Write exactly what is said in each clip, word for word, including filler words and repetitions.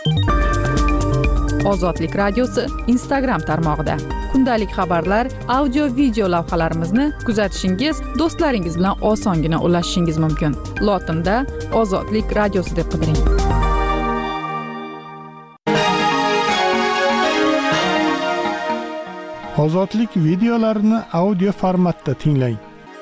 Ozodlik radiosi Instagram tarmog'ida kundalik xabarlar, audio video lavhalarimizni kuzatishingiz, do'stlaringiz bilan osongina ulashishingiz mumkin. Lotinda Ozodlik radiosi deb qidiring. Ozodlik videolarini audio formatda tinglang.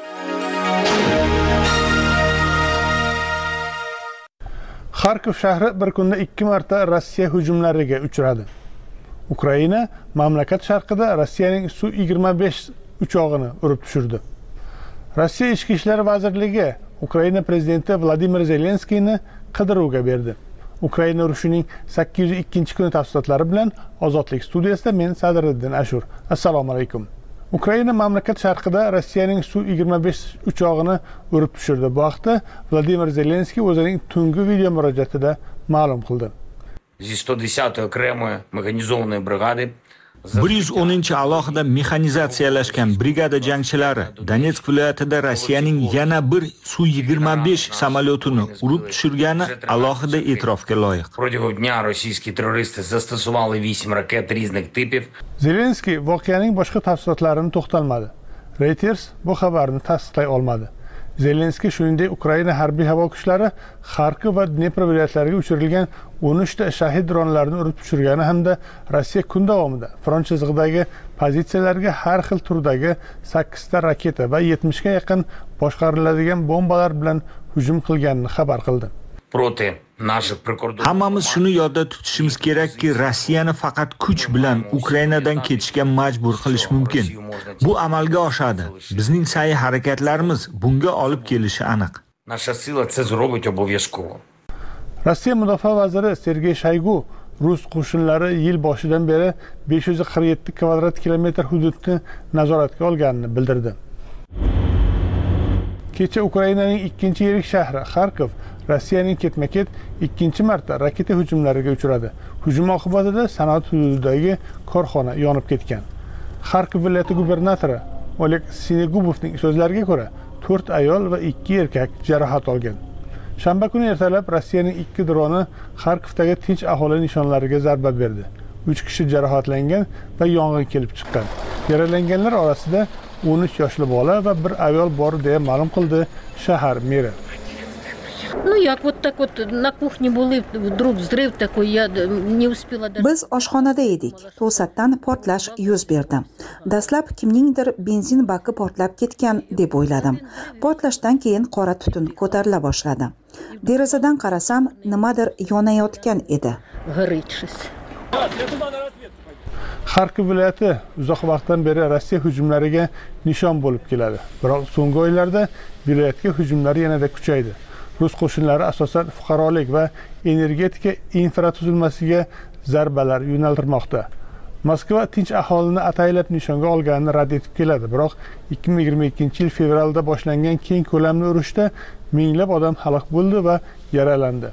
Xarkov shahri bir kunda ikki marta Rossiya hujumlariga uchradi. Ukraina mamlakat sharqida Rossiyaning Su yigirma besh uchog'ini urib tushirdi. Rossiya Ichki ishlar vazirligi Ukraina prezidenti Vladimir Zelenskiyni qidiruvga berdi. Ukraina urushining sakkiz yuz ikkinchi kuni tafsilotlari bilan Ozodlik studiyasida men Sadriddin Ashur. Assalomu alaykum. Ukraina mamlakat sharqida Rossiyaning Su yigirma besh uchog'ini urib tushirdi. Bu haqda Vladimir Zelenskiy o'zining tungi video murojaatida ma'lum qildi. bir yuz o'ninchi alohida mexanizatsiyalashgan brigada jangchilari Donetsk viloyatida Rossiyaning yana bir Su yigirma besh samolyotini urib tushirgani alohida e'tirofga loyiq. Zelenskiy voqeaning boshqa tafsilotlarini to'xtalmadi. Reuters bu xabarni tasdiqlay olmadi. Zelenskiy shuningdek Ukraina harbiy havo kuchlari Xarkov va Dnepr viloyatlariga uchirilgan o'n uch ta shahid dronlarini urib tushirgani hamda Rossiya kun davomida front chizig'idagi pozitsiyalarga har xil turdagi sakkiz ta raketa va yetmishga yaqin boshqariladigan bombalar bilan hujum qilganini xabar qildi. Hammamiz shuni yodda tutishimiz kerakki, Rossiyani faqat kuch bilan Ukrainadan ketishga majbur qilish mumkin. Bu amalga oshadi. Bizning sa'y harakatlarimiz bunga olib kelishi aniq. Rossiya mudofaa vaziri Sergey Shoygu Rus qo'shinlari yil boshidan beri besh yuz qirq yetti kvadrat kilometr hududni nazoratga olganini bildirdi. Kecha Ukrainaning ikkinchi yirik shahri Xarkov Rossiyaning ketma-ket ikkinchi marta raketa hujumlariga uchradi. Hujum oqibatida sanoat hududidagi korxona yonib ketgan. Xarkov viloyati gubernatori Oleg Sinegubovning so'zlariga ko'ra, to'rt ayol va ikki erkak jarohat olgan. Shanba kuni ertalab Rossiyaning ikki droni Xarkovdagi tinch aholi nishonlariga zarba berdi. uch kishi jarohatlangan va yong'in kelib chiqqan. Yaralanganlar orasida o'n uch yoshli bola va bir ayol bor deya ma'lum qildi shahar meri. Ну, як вот так вот на кухне были, вдруг взрыв такой, я не успела даже... Biz oshxonada edik. To'satdan portlash yuz berdi. Dastlab kimningdir benzin baki portlab ketgan deb o'yladim. Portlashdan keyin qora tutun ko'tarila boshladi. Derazadan qarasam, nimadir yonayotgan edi. Xarkov viloyati uzoq vaqtdan beri Rossiya hujumlariga nishon bo'lib keladi. Biroq so'nggi oylarda viloyatga hujumlar yanada kuchaydi. Rus qo'shinlari asosan fuqarolik va energetika infratuzilmasiga zarbalar yo'naltirmoqda. Moskva tinch aholini ataylab nishonga olganini rad etib keladi, biroq ikki ming yigirma ikkinchi yil fevralda boshlangan keng ko'lamli urushda minglab odam halok bo'ldi va yaralandi.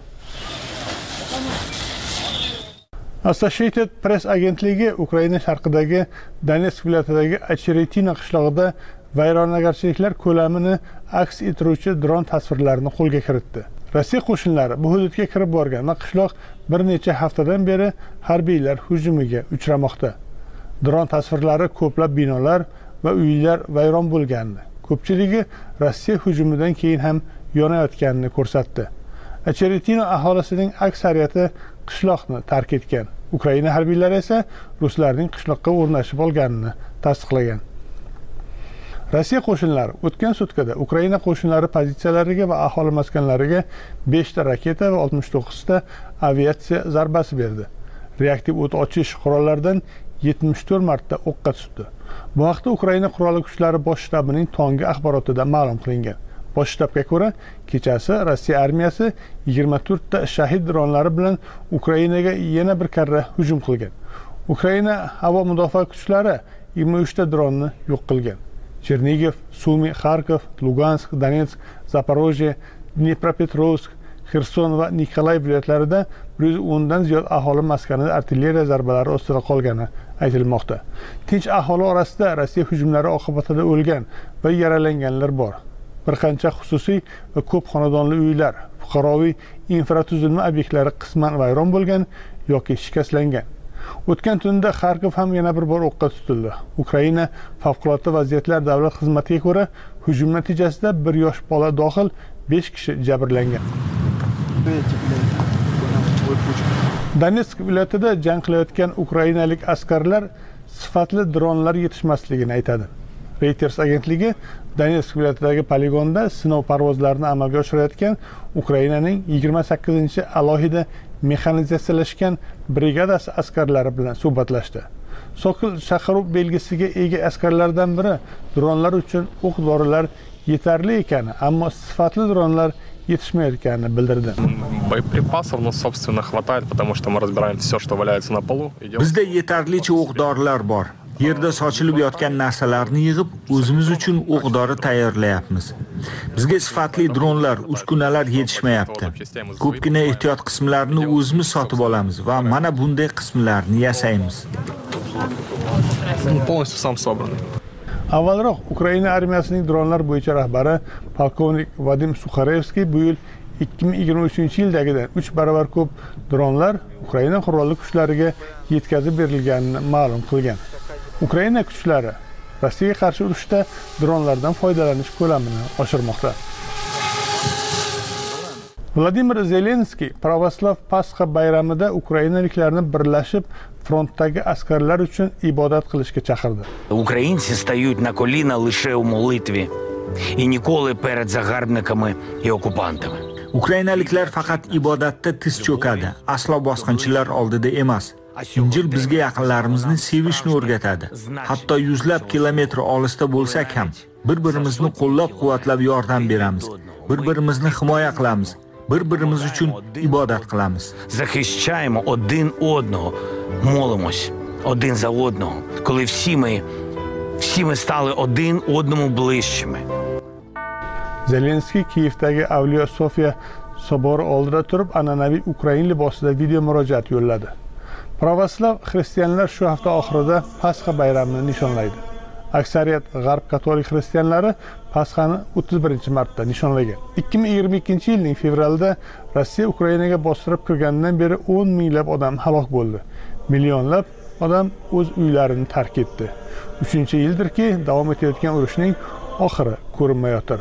Associated Press agentligi Ukraina sharqidagi Donetsk viloyatidagi Acheretino qishlog'ida vayronagarchiliklar ko'lamini aks ettiruvchi dron tasvirlarini qo'lga kiritdi. Rossiya qo'shinlari bu hududga kirib borgan va qishloq bir necha haftadan beri harbiylar hujumiga uchramoqda. Dron tasvirlari ko'plab binolar va uylar vayron bo'lgandi. Ko'pchiligi Rossiya hujumidan keyin ham yonayotganini ko'rsatdi. Acheretino aholisining aksariyati qishloqni tark etgan. Ukraina harbiylari esa ruslarning qishloqqa o'rnashib olganini tasdiqlagan. Rossiya qo'shinlari o'tgan sutkada Ukraina qo'shinlari pozitsiyalariga va aholi maskanlariga besh ta raketa va oltmish to'qqiz ta aviatsiya zarbasi berdi. Reaktiv o't ochish qurollaridan yetmish to'rt marta o'qqa tutdi. Bu haqda Ukraina qurolli kuchlari bosh shtabining tongi axborotida ma'lum qilingan. Bosh shtabga ko'ra, kechasi Rossiya armiyasi yigirma to'rt ta shahid dronlari bilan Ukrainaga yana bir karra hujum qilgan. Ukraina havo mudofaa kuchlari yigirma uch ta dronni yo'q qilgan. Chernigiv, Sumi, Xarkov, Lugansk, Donetsk, Zaporojye, Dnepropetrovsk, Xerson va Nikolay viloyatlarida bir yuz o'n dan ziyod aholi maskanida artilleriya zarbalari ostida qolgani aytilmoqda. Tinch aholi orasida Rossiya hujumlari oqibatida o'lgan va yaralanganlar bor. Bir qancha xususiy va ko'p xonadonli uylar, fuqaroviy infratuzilma obyektlari qisman vayron bo'lgan yoki shikastlangan. O'tgan tunda Xarkov ham yana bir bor o'qqa tutildi. Ukraina favqulodda vaziyatlar davlat xizmatiga ko'ra, hujum natijasida bir yosh bola dohil besh kishi jabrlangan. Donetsk viloyatida jang qilayotgan ukrainalik askarlar sifatli dronlar yetishmasligini aytadi. Reuters agentligi Donetsk viloyatidagi poligonda sinov parvozlarini amalga oshirayotgan Ukrainaning yigirma sakkizinchi alohida mexanizatsiyalashgan brigadasi askarlari bilan suhbatlashdi. Sokol chaqiruv belgisiga ega askarlardan biri dronlar uchun o'q-dorilar yetarli ekani, ammo sifatli dronlar yetishmayotganini bildirdi. Боеприпасов, ну, собственно, хватает, потому что мы разбираем все, что валяется на полу. Bizda yetarlicha o'q-dorilar bor. Yerda sochilib yotgan narsalarni yig'ib, o'zimiz uchun o'q-dori tayyorlayapmiz. Bizga sifatli dronlar, uskunalar yetishmayapti. Ko'pgina ehtiyot qismlarini o'zimiz sotib olamiz va mana bunday qismlarni yasaymiz. Полностью сам собранный. Avvalroq Ukraina armiyasining dronlar bo'yicha rahbari polkovnik Vadim Sukharevskiy bu yil ikki ming yigirma uchinchi yildagidan uch barobar ko'p dronlar Ukraina qurolli kuchlariga yetkazib berilganini ma'lum qilgan. Ukraina kuchlari Rossiyaga qarshi urushda dronlardan foydalanish ko'lamini oshirmoqda. Vladimir Zelenskiy Pravoslav Pasxa bayramida ukrainaliklarni birlashib frontdagi askarlar uchun ibodat qilishga chaqirdi. Українці стають на коліна лише у молитві і ніколи перед загарбниками і окупантами. Ukrainaliklar faqat ibodatda tiz cho'kadi, aslo bosqinchilar oldida emas. Injil bizga yaqinlarimizni sevishni o'rgatadi. Hatto yuzlab kilometr olisda bo'lsak ham bir-birimizni qo'llab-quvvatlab yordam beramiz. Bir-birimizni himoya qilamiz. Bir-birimiz uchun ibodat qilamiz. Захищаємо один одного, молимось один за одного, коли всі ми всі ми стали один одному ближчими. Zelenskiy Kiyevdagi Avliyo Sofiya sobori oldida turib, an'anaviy ukrain libosida video murojaat yo'lladi. Pravoslav xristianlar shu hafta oxirida Pasxa bayramini nishonlaydi. Aksariyat g'arb katolik xristianlari Pasxani o'ttiz birinchi martda nishonlagan. ikki ming yigirma ikkinchi yilning fevralida Rossiya Ukrainaga bostirib kirganidan beri o'n minglab odam halok bo'ldi. Millionlab odam o'z uylarini tark etdi. uchinchi yildirki, davom etayotgan urushning oxiri ko'rinmayotir.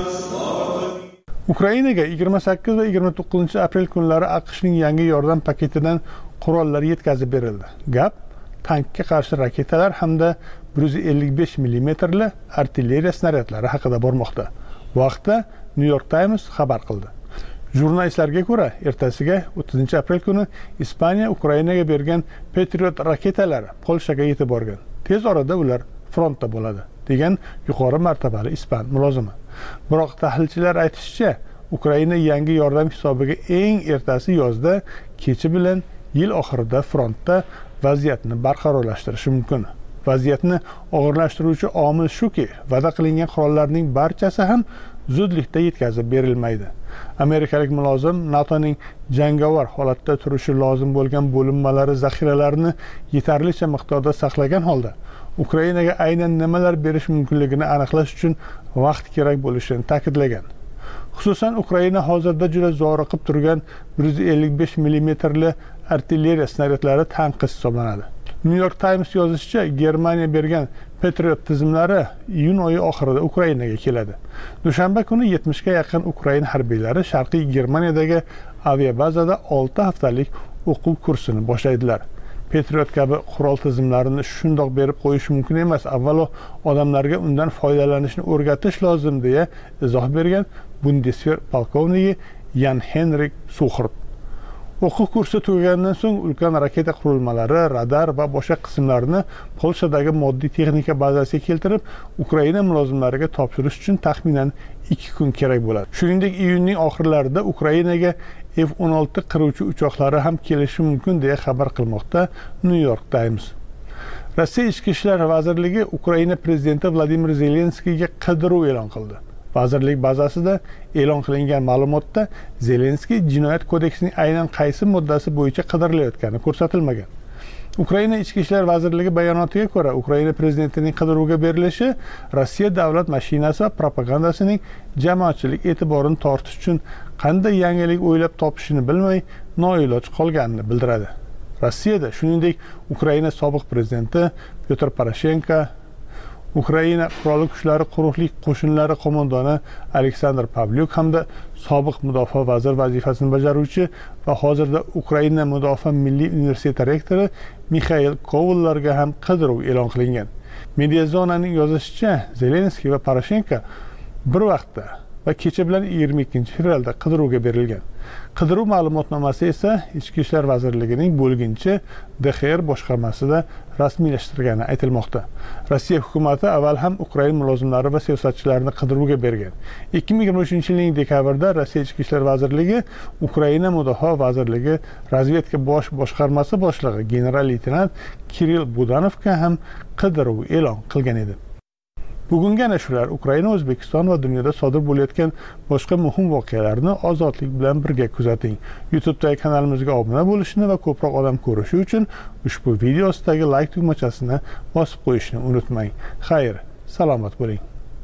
Ukrainaga yigirma sakkiz va yigirma to'qqizinchi aprel kunlari AQShning yangi yordam paketidan qurollar yetkazib berildi. Gap tankga qarshi raketalar hamda bir yuz ellik besh millimetrli artilleriya snaryadlari haqida bormoqda. Bu haqda New York Times xabar qildi. Jurnalistlarga ko'ra, ertasiga o'ttizinchi aprel kuni Ispaniya Ukrainaga bergan Patriot raketalari Polshaga yetib borgan. Tez orada ular frontda bo'ladi, degan yuqori martabali ispan mulozimi. Biroq tahlilchilar aytishicha, Ukraina yangi yordam hisobiga eng ertasi yozda kechi bilan yil oxirida frontda vaziyatni barqarorlashtirishi mumkin. Vaziyatni og'irlashtiruvchi omil shuki, va'da qilingan qurollarning barchasi ham zudlikda yetkazib berilmaydi. Amerikalik mulozim NATOning jangovar holatda turishi lozim bo'lgan bo'linmalari zaxiralarini yetarlicha miqdorda saqlagan holda Ukrainaga aynan nimalar berish mumkinligini aniqlash uchun vaqt kerak bo'lishini ta'kidlagan. Xususan, Ukraina hozirda juda zoriqib turgan bir yuz ellik besh millimetrli artilleriya snaryadlari tanqis hisoblanadi. New York Times yozishicha, Germaniya bergan Patriot tizimlari iyun oyi oxirida Ukrainaga keladi. Dushanba kuni yetmishga yaqin Ukraina harbiylari Sharqiy Germaniyadagi aviabazada olti haftalik o'quv kursini boshlaydilar. Patriot kabi qurol tizimlarini shundoq berib qo'yish mumkin emas. Avvalo odamlarga undan foydalanishni o'rgatish lozim, deya izoh bergan Bundeswehr polkovniki Jan Henrik Suchert. O'quv kursi tugagandan so'ng ulkan raketa qurilmalari, radar va boshqa qismlarni Polshadagi moddiy texnika bazasiga keltirib, Ukraina mulozimlariga topshirish uchun taxminan ikki kun kerak bo'ladi. Shuningdek, iyunning oxirlarida Ukrainaga F o'n olti qiruvchi uchoqlari ham kelishi mumkin, deya xabar qilmoqda New York Times. Rossiya Ichki ishlar vazirligi Ukraina prezidenti Vladimir Zelenskiyga qidiruv e'lon qildi. Vazirlik bazasida e'lon qilingan ma'lumotda Zelenskiy jinoyat kodeksining aynan qaysi moddasi bo'yicha qidirilayotgani ko'rsatilmagan. Ukraina Ichki ishlar vazirligi bayonotiga ko'ra, Ukraina prezidentining qidiruvga berilishi Rossiya davlat mashinasi va propagandasining jamoatchilik e'tiborini tortish uchun qanday yangilik o'ylab topishini bilmay noiloj qolganini bildiradi. Rossiyada, shuningdek, Ukraina sobiq prezidenti Pyotr Poroshenko, Ukraina qurolli kuchlari quruqlik qo'shinlari qo'mondoni Aleksandr Pavlyuk hamda sobiq mudofaa vazir vazifasini bajaruvchi va hozirda Ukraina Mudofaa milliy universiteti rektori Mixail Kovallarga ham qidiruv e'lon qilingan. Mediazonaning yozishicha, Zelenskiy va Poroshenko bir vaqtda va kecha bilan yigirma ikkinchi fevralda qidiruvga berilgan. Qidiruv ma'lumotnomasi esa Ichki ishlar vazirligining bo'lginchi D X R boshqarmasida rasmiylashtirgani aytilmoqda. Rossiya hukumati avval ham Ukraina mulozimlari va siyosatchilarini qidiruvga bergan. ikki ming yigirma uchinchi yilning dekabrda Rossiya Ichki ishlar vazirligi Ukraina Mudofaa vazirligi razvedka bosh boshqarmasi boshlig'i general-leytenant Kirill Budanovga ham qidiruv e'lon qilgan edi. Bugungi ana shular Ukraina, O'zbekiston va dunyoda sodir bo'layotgan boshqa muhim voqealarni ozodlik bilan birga kuzating. YouTube'dagi kanalimizga obuna bo'lishni va ko'proq odam ko'rishi uchun ushbu video ostidagi like tugmachasini bosib qo'yishni unutmang. Xayr, salomat bo'ling.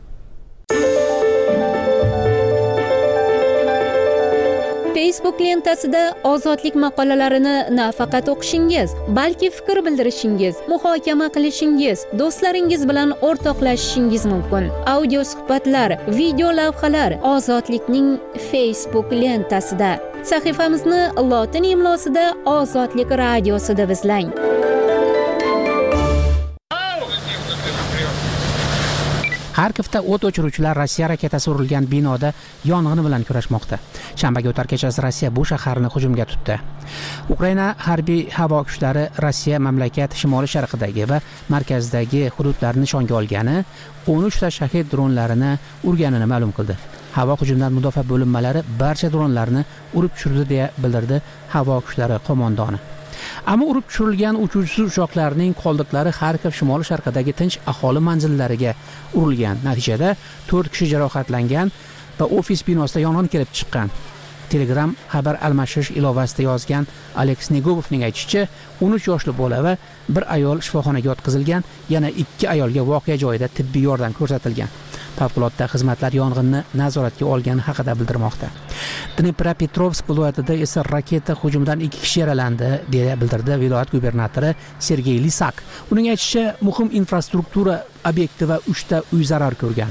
Facebook lentasida ozodlik maqolalarini nafaqat o'qishingiz, balki fikr bildirishingiz, muhokama qilishingiz, do'stlaringiz bilan o'rtoqlashishingiz mumkin. Audio suhbatlar, video lavhalar ozodlikning Facebook lentasida. Sahifamizni lotin imlosida Ozodlik radiosida izlang. Xarkovda o't o'chiruvchilar Rossiya raketasi urilgan binoda yong'in bilan kurashmoqda. Shanbaga o'tar kechasi Rossiya bu shaharni hujumga tutdi. Ukraina harbiy havo kuchlari Rossiya mamlakat shimoli sharqidagi va markazidagi hududlarni nishonga olgani, o'n uch ta shahid dronlarini urganini ma'lum qildi. Havo hujumidan mudofaa bo'linmalari barcha dronlarni urib tushirdi deya bildirdi havo kuchlari qo'mondoni. Ammo urib tushirilgan uchuvchisiz uchoqlarning qoldiqlari Xarkov shimoli sharqidagi tinch aholi manzillariga urilgan. Natijada to'rt kishi jarohatlangan va ofis binosida yong'in kelib chiqqan. Telegram xabar almashish ilovasida yozgan Aleks Negovovning aytishicha, o'n uch yoshli bola va bir ayol shifoxonaga yotqizilgan, yana ikki ayolga voqea joyida tibbiy yordam ko'rsatilgan. Favqulodda xizmatlar yong'inni nazoratga olgani haqida bildirmoqda. Dnepropetrovsk viloyatida esa raketa hujumidan ikki kishi yaralandi, deya bildirdi viloyat gubernatori Sergey Lisak. Uning aytishicha, muhim infrastruktura obyekti va uch ta uy zarar ko'rgan.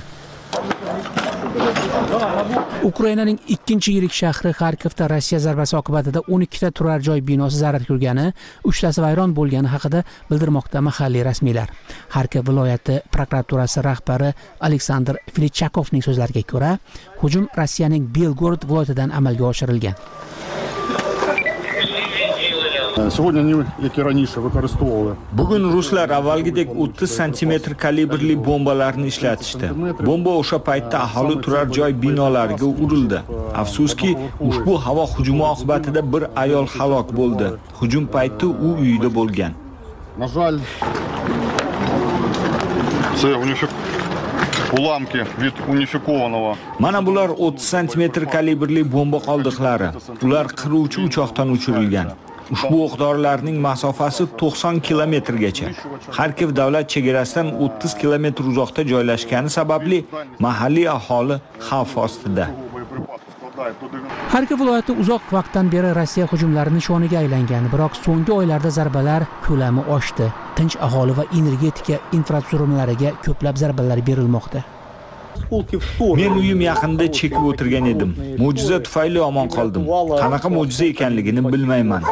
Ukrainaning ikkinchi yirik shahri Xarkovda Rossiya zarbasi oqibatida o'n ikki ta turar joy binosi zarar ko'rgani, uch tasi vayron bo'lgani haqida bildirmoqda mahalliy rasmiylar. Xarkov viloyati prokuraturasi rahbari Aleksandr Filichakovning so'zlariga ko'ra, hujum Rossiyaning Belgorod viloyatidan amalga oshirilgan. Bugun ruslar avvalgidek o'ttiz santimetr kalibrli bombalarni ishlatishdi. Bomba o'sha paytda aholi turar joy binolariga urildi. Afsuski, ushbu havo hujumi oqibatida bir ayol halok bo'ldi. Hujum payti u uyida bo'lgan. Mana bular o'ttiz santimetr kalibrli bomba qoldiqlari. Ular qiruvchi uchoqdan uchirilgan. Ushbu o'q-dorilarning masofasi to'qson kilometrgacha. Xarkov davlat chegarasidan o'ttiz kilometr uzoqda joylashgani sababli mahalliy aholi xavf ostida. Xarkov viloyati uzoq vaqtdan beri Rossiya hujumlari nishoniga aylangan, biroq so'nggi oylarda zarbalar ko'lami oshdi. Tinch aholi va energetika infratuzilmalariga ko'plab zarbalar berilmoqda. Men uyim yaqinida chekib o'tirgan edim. Mo'jiza tufayli omon qoldim. Qanaqa mo'jiza ekanligini bilmayman.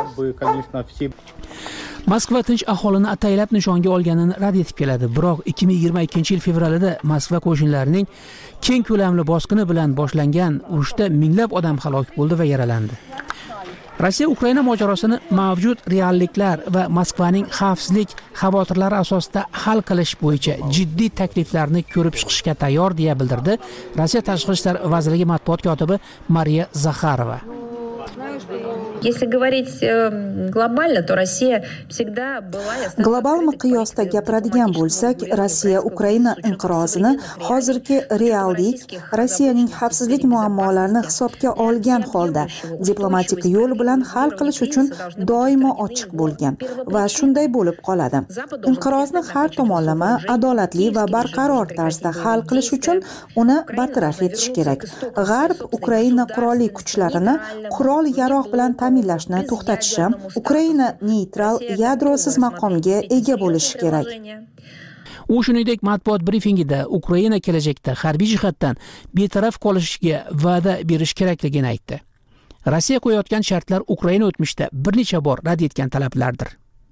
Moskva tinch aholini ataylab nishonga olganini rad etib keladi. Biroq ikki ming yigirma ikkinchi yil fevralida Moskva qo'shinlarining keng ko'lamli bosqini bilan boshlangan urushda minglab odam halok bo'ldi va yaralandi. Rossiya Ukraina mojarosini mavjud realliklar va Moskvaning xavfsizlik xavotirlari asosida hal qilish bo'yicha jiddiy takliflarni ko'rib chiqishga tayyor, deya bildirdi Rossiya Tashqi ishlar vazirligi matbuot kotibi Mariya Zakharova. Если говорить глобально, то Россия всегда была... Global miqyosda gapiradigan bo'lsak, Rossiya Ukraina inqirozini hozirgi reallik, Rossiyaning xavfsizlik muammolarini hisobga olgan holda diplomatik yo'l bilan hal qilish uchun doimo ochiq bo'lgan va shunday bo'lib qoladi. Inqirozni har tomonlama, adolatli va barqaror tarzda hal qilish uchun uni bartaraf etish kerak. G'arb Ukraina qurolli kuchlarini qurol-yarog' bilan ta'minlashni to'xtatishi, Ukraina neytral yadrosiz maqomga ega bo'lishi kerak. U shuningdek matbuot brifingida Ukraina kelajakda harbiy jihatdan betaraf qolishiga va'da berish kerakligini aytdi. Rossiya qo'yayotgan shartlar Ukraina o'tmishda bir necha bor rad etgan talablardir.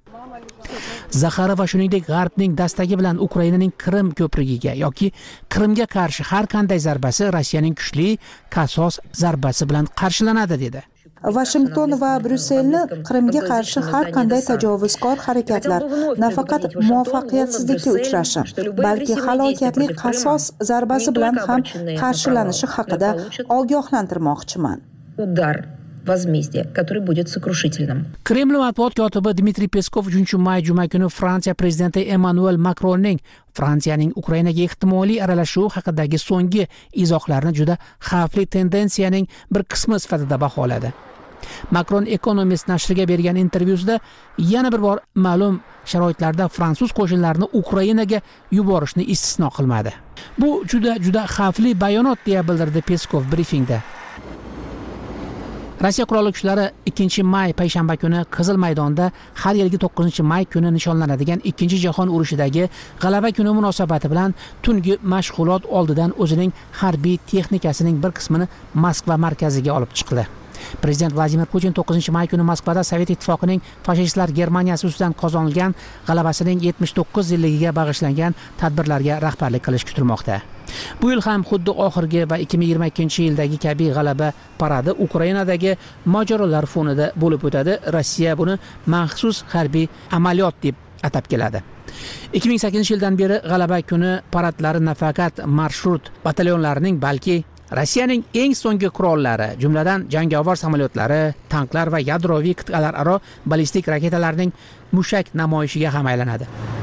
Zaxarova shuningdek G'arbning dastagi bilan Ukrainaning Qrim ko'prigiga yoki Qrimga qarshi har qanday zarbasi Rossiyaning kuchli qasos zarbasi bilan qarshilanadi dedi. Washington va Bryusselni Qrimga qarshi har qanday tajovuzkor harakatlar nafaqat muvaffaqiyatsizlikka uchrashi, balki halokatli qasos zarbasi bilan ham qarshilanishi haqida ogohlantirmoqchiman. Udar возмездия, который будет сокрушительным. Kreml matbuot kotibi Dmitriy Peskov uchinchi may juma kuni Fransiya prezidenti Emmanuel Macronning Fransiyaning Ukrainaga ehtimoliy aralashuvi haqidagi so'nggi izohlarini juda xavfli tendensiyaning bir qismi sifatida baholadi. Macron Economist nashriga bergan intervyusida yana bir bor ma'lum sharoitlarda fransuz qo'shinlarini Ukrainaga yuborishni istisno qilmadi. Bu juda juda xavfli bayonot deya bildirdi Peskov brifingda. Rossiya qurolli kuchlari ikkinchi may payshanba kuni Qizil maydonda har yilgi to'qqizinchi may kuni nishonlanadigan ikkinchi jahon urushidagi g'alaba kuni munosabati bilan tungi mashg'ulot oldidan o'zining harbiy texnikasining bir qismini Moskva markaziga olib chiqdi. Prezident Vladimir Putin to'qqizinchi may kuni Moskvada Sovet ittifoqining fashistlar Germaniyasi ustidan qozonilgan g'alabasining yetmish to'qqiz yilligiga bag'ishlangan tadbirlarga rahbarlik qilish kutilmoqda. Bu yil ham xuddi oxirgi va ikki ming yigirma ikkinchi yildagi kabi g'alaba paradi Ukrainadagi mojarolar fonida bo'lib o'tadi. Rossiya buni maxsus harbiy amaliyot deb atab keladi. ikki ming sakkizinchi yildan beri g'alaba kuni paradlari nafaqat marshrut batalyonlarining, balki Rossiyaning eng so'nggi qurollari, jumladan jangovar samolyotlari, tanklar va yadroviy qit'alararo ballistik raketalarning mushak namoyishiga ham aylanadi.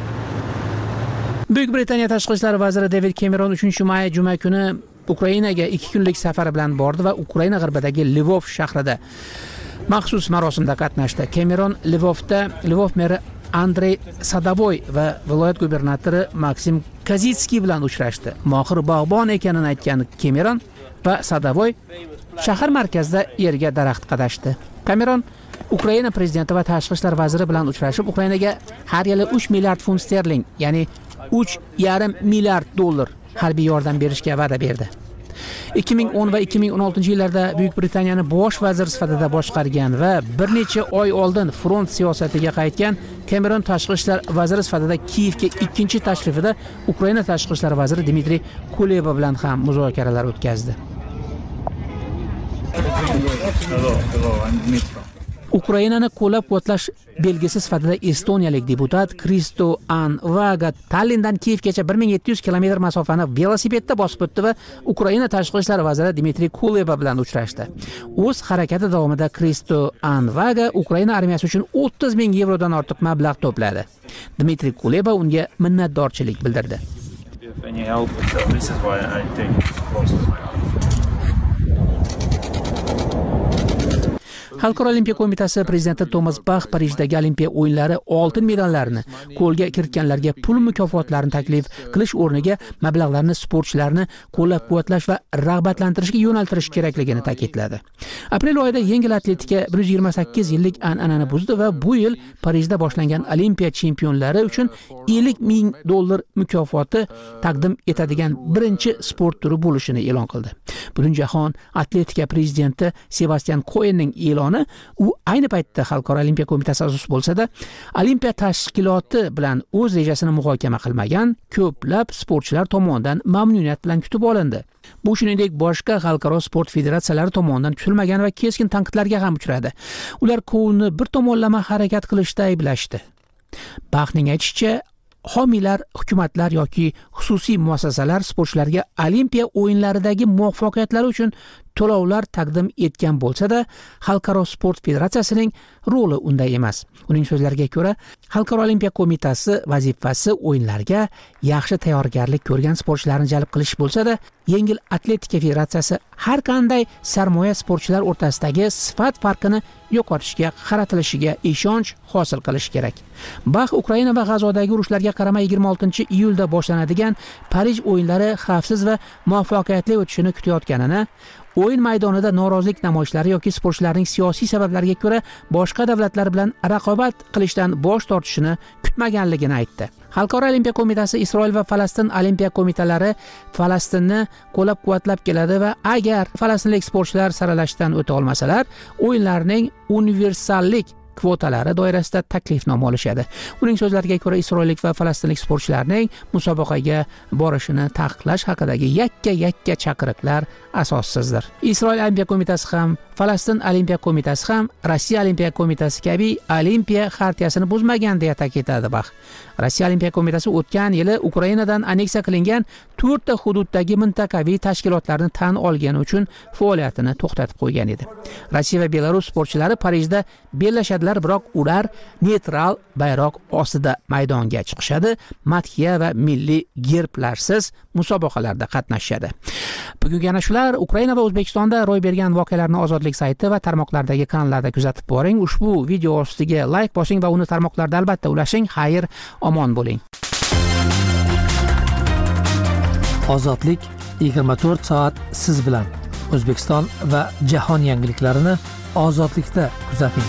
Buyuk Britaniya tashqi ishlar vaziri David Cameron uchinchi may juma kuni Ukrainaga ikki kunlik safar bilan bordi va Ukraina g'arbidagi Lvov shahrida maxsus marosimda qatnashdi. Cameron Lvovda Lvov meri Andrey Sadavoy va viloyat gubernatori Maksim Kazitskiy bilan uchrashdi. Mohir bog'bon ekanini aytgan Cameron va Sadavoy shahar markazida yerga daraxt qadashdi. Cameron Ukraina prezidenti va tashqi ishlar vaziri bilan uchrashib, Ukrainaga har yili uch milliard funt sterling, ya'ni uch yarim milliard dollar harbiy yordam berishga va'da berdi. ikki ming o'n va ikki ming o'n oltinchi yillarda Buyuk Britaniyani bosh vazir sifatida boshqargan va bir necha oy oldin front siyosatiga qaytgan Cameron tashqi ishlar vaziri sifatida Kiyevga ikkinchi tashrifida Ukraina tashqi ishlar vaziri Dmitriy Kuleba bilan ham muzokaralar o'tkazdi. Ukrainani qo'llab-quvvatlash belgisi sifatida estoniyalik deputat Kristo Anvaga Tallindan Kiyevgacha bir ming yetti yuz kilometr masofani velosipedda bosib o'tdi va Ukraina tashqi ishlar vaziri Dmitriy Kuleba bilan uchrashdi. O'z harakati davomida Kristo Anvaga Ukraina armiyasi uchun o'ttiz ming yevrodan ortiq mablag' to'pladi. Dmitriy Kuleba unga minnatdorchilik bildirdi. Xalqaro olimpiya qo'mitasi prezidenti Tomas Bach Parijdagi Olimpiya o'yinlari oltin medallarini qo'lga kiritganlarga pul mukofotlarini taklif qilish o'rniga mablag'larni sportchilarni qo'llab-quvvatlash va rag'batlantirishga yo'naltirish kerakligini ta'kidladi. Aprel oyida yengil atletika bir yuz yigirma sakkiz yillik an'anani buzdi va bu yil Parijda boshlangan Olimpiya chempionlari uchun ellik ming dollar mukofoti taqdim etadigan birinchi sport turi bo'lishini e'lon qildi. Butunjahon atletika prezidenti Sebastian Cohenning e'loni, u ayni paytda Xalqaro olimpiya qo'mitasi a'zosi bo'lsa-da, olimpiya tashkiloti bilan o'z rejasini muhokama qilmagan ko'plab sportchilar tomonidan mamnuniyat bilan kutib olindi. Bu shuningdek boshqa xalqaro sport federatsiyalari tomonidan kutilmagan va keskin tanqidlarga ham uchradi. Ular Cohenni bir tomonlama harakat qilishda ayblashdi. Baxtning aytishicha, homiylar, hukumatlar yoki xususiy muassasalar sportchilarga olimpiya o'yinlaridagi muvaffaqiyatlari uchun to'lovlar taqdim etgan bo'lsa-da, Xalqaro sport federatsiyasining roli unday emas. Uning so'zlariga ko'ra, Xalqaro olimpiya qo'mitasi vazifasi o'yinlarga yaxshi tayyorgarlik ko'rgan sportchilarni jalb qilish bo'lsa-da, yengil atletika federatsiyasi har qanday sarmoya sportchilar o'rtasidagi sifat farqini yo'qotishga qaratilishiga ishonch hosil qilish kerak. Bax, Ukraina va G'azodagi urushlarga qaramay yigirma oltinchi iyulda boshlanadigan Parij o'yinlari xavfsiz va muvaffaqiyatli o'tishini kutayotganini, o'yin maydonida norozilik namoyishlari yoki sportchilarning siyosiy sabablarga ko'ra boshqa davlatlar bilan raqobat qilishdan bosh tortishini kutmaganligini aytdi. Xalqaro olimpiya qo'mitasi Isroil va Falastin olimpiya qo'mitalari Falastinni qo'llab-quvvatlab keladi va agar falastinlik sportchilar saralashdan o'ta olmasalar, o'yinlarning universallik kvotalari doirasida taklifnoma olishadi. Uning so'zlariga ko'ra, isroillik va falastinlik sportchilarning musobaqaga borishini taqiqlash haqidagi yakka-yakka chaqiriqlar asossizdir. Isroil olimpiya qo'mitasi ham, Falastin olimpiya qo'mitasi ham Rossiya olimpiya qo'mitasi kabi olimpiya xartiyasini buzmagan deya ta'kidladi Bax. Rossiya olimpiya qo'mitasi o'tgan yili Ukrainadan aneksiya qilingan to'rtta hududdagi mintaqaviy tashkilotlarni tan olgani uchun faoliyatini to'xtatib qo'ygan edi. Rossiya va Belarus sportchilari Parijda bellashadilar, biroq ular neytral bayroq ostida maydonga chiqishadi, madhiya va milliy gerblarsiz musobaqalarda qatnashadi. Bugungi ana shular. Ukraina va O'zbekistonda ro'y bergan voqealarni Ozodlik sayti va tarmoqlardagi kanallarda kuzatib boring. Ushbu video ostiga like bosing va uni tarmoqlarda albatta ulashing. Xayr, omon bo'ling. Ozodlik yigirma to'rt soat siz bilan. O'zbekiston va jahon yangiliklarini Ozodlikda kuzating.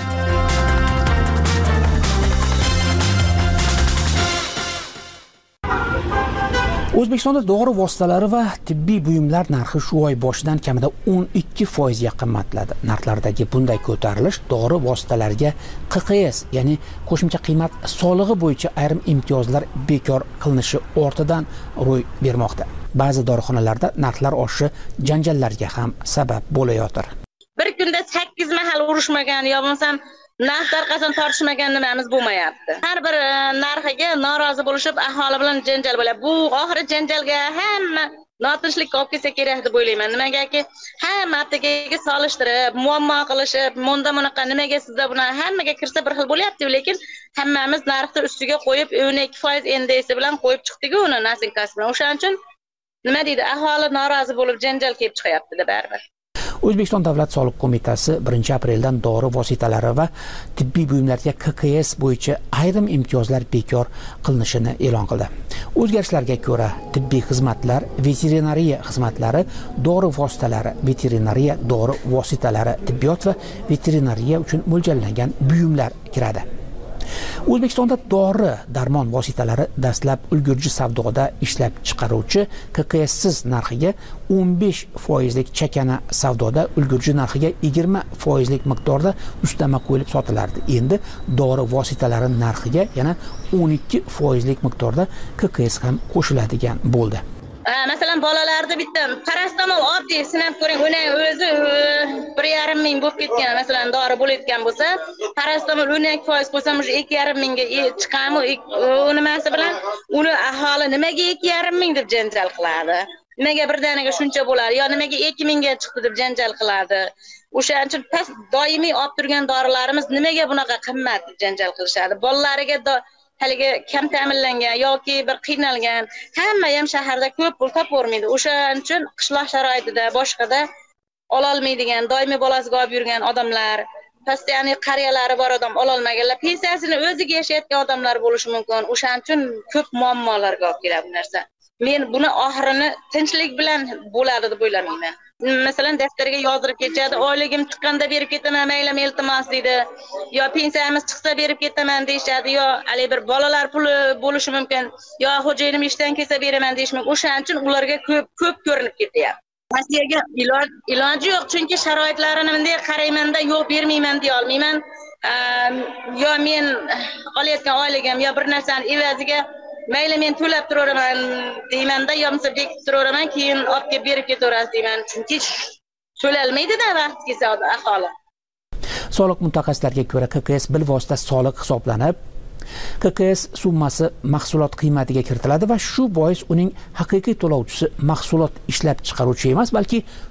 O'zbekistonda dori vositalari va tibbiy buyumlar narxi shu oy boshidan kamida o'n ikki foiz ga qimmatladi. Narxlardagi bunday ko'tarilish dori vositalariga Q Q S, ya'ni qo'shimcha qiymat solig'i bo'yicha ayrim imtiyozlar bekor qilinishi ortidan ro'y bermoqda. Ba'zi dorixonalarda narxlar oshishi janjallarga ham sabab bo'layotir. Bir kunda sakkiz mahal urushmagan yo bo'lmasam narx tarqasan tortishmagan nimamiz bo'lmayapti. Har bir narxiga norozi bo'lishib, aholi bilan janjal bo'lyapti. Bu oxiri janjalga hamma notinchlikka olib kelsa kerak deb o'ylayman. Nimagaki, hamma aptekaga solishtirib, muammo qilishib, munda bunaqa nimaga sizda buni hammaga kirsa bir xil bo'lyapti, lekin hammamiz narxni ustiga qo'yib o'n ikki foiz endesi bilan qo'yib chiqdik-ku uni nasinkasi bilan. O'shaning uchun nima deydi, aholi norozi bo'lib janjal kelib chiqyapti deb baribir. O'zbekiston Davlat soliq qo'mitasi birinchi apreldan dori vositalari va tibbiy buyumlarga Q Q S bo'yicha ayrim imtiyozlar bekor qilinishini e'lon qildi. O'zgarishlarga ko'ra, tibbiy xizmatlar, veterinariya xizmatlari, dori vositalari, veterinariya dori vositalari, tibbiyot va veterinariya uchun mo'ljallangan buyumlar kiradi. O'zbekistonda dori darmon vositalari dastlab ulgurji savdoda ishlab chiqaruvchi Q Q S siz narxiga o'n besh foizlik chakana savdoda ulgurji narxiga yigirma foizlik miqdorda ustama qo'yilib sotilardi. Endi dori vositalari narxiga yana o'n ikki foizlik miqdorda Q Q S ham qo'shiladigan bo'ldi. Masalan, bolalarda bitta parastamol oddiy sinab ko'ring, uni o'zi bir yarim ming bo'lib ketgan, masalan, dori bo'layotgan bo'lsa, parastamol o'n ikki foiz qo'ysam, o'sha ikki yarim mingga chiqami, u nimasi bilan uni aholi nimaga ikki yarim ming deb janjal qiladi? Nimaga birdaniga shuncha bo'ladi? Yo nimaga ikki mingga chiqdi deb janjal qiladi? O'shaning uchun past doimiy olib turgan dorilarimiz nimaga bunaqa qimmat deb janjal qilishadi? Bolalariga haligi kam ta'minlangan yoki bir qiynalgan hamma ham shaharda ko'p pul topavermaydi. O'shaning uchun qishloq sharoitida boshqada ola olmaydigan, doimiy bolasiga olib yurgan odamlar, pastiyani qariyalari bor odam ola olmaganlar, pensiyasini o'ziga yashayotgan odamlar bo'lishi mumkin. O'shaning uchun ko'p muammolarga olib keladi bu narsa. Men buni oxirini tinchlik bilan bo'ladi deb o'ylamayman. Masalan, daftarga yozdirib ketadi, oyligim chiqqanda berib ketaman, maylam iltimos deydi. Yo pensiyamiz chiqsa berib ketaman deyshadi, yo hali bir bolalar puli bo'lishi mumkin, yo xo'jayinim ishdan kelsa beraman deyish mumkin. O'shaning uchun ularga ko'p ko'p ko'rinib ketyapti. Rossiyaga iloj iloji yo'q, chunki sharoitlarini bunday qarayman-da, yo'q bermayman deya olmayman. Yo men olayotgan oyligim yo bir narsani evaziga mayli men to'lab turaveraman deymanda, yo bo'lmasa bekitib turaveraman, keyin olib kelib berib ketaverasiz deyman. Chunki to'lalmaydi-da vaqt kelsa aholi. Soliq mutaxassislariga ko'ra, Q Q S bilvosita soliq hisoblanib, Q Q S summasi mahsulot qiymatiga kiritiladi va shu bois uning haqiqiy to'lovchisi mahsulot ishlab chiqaruvchi emas, balki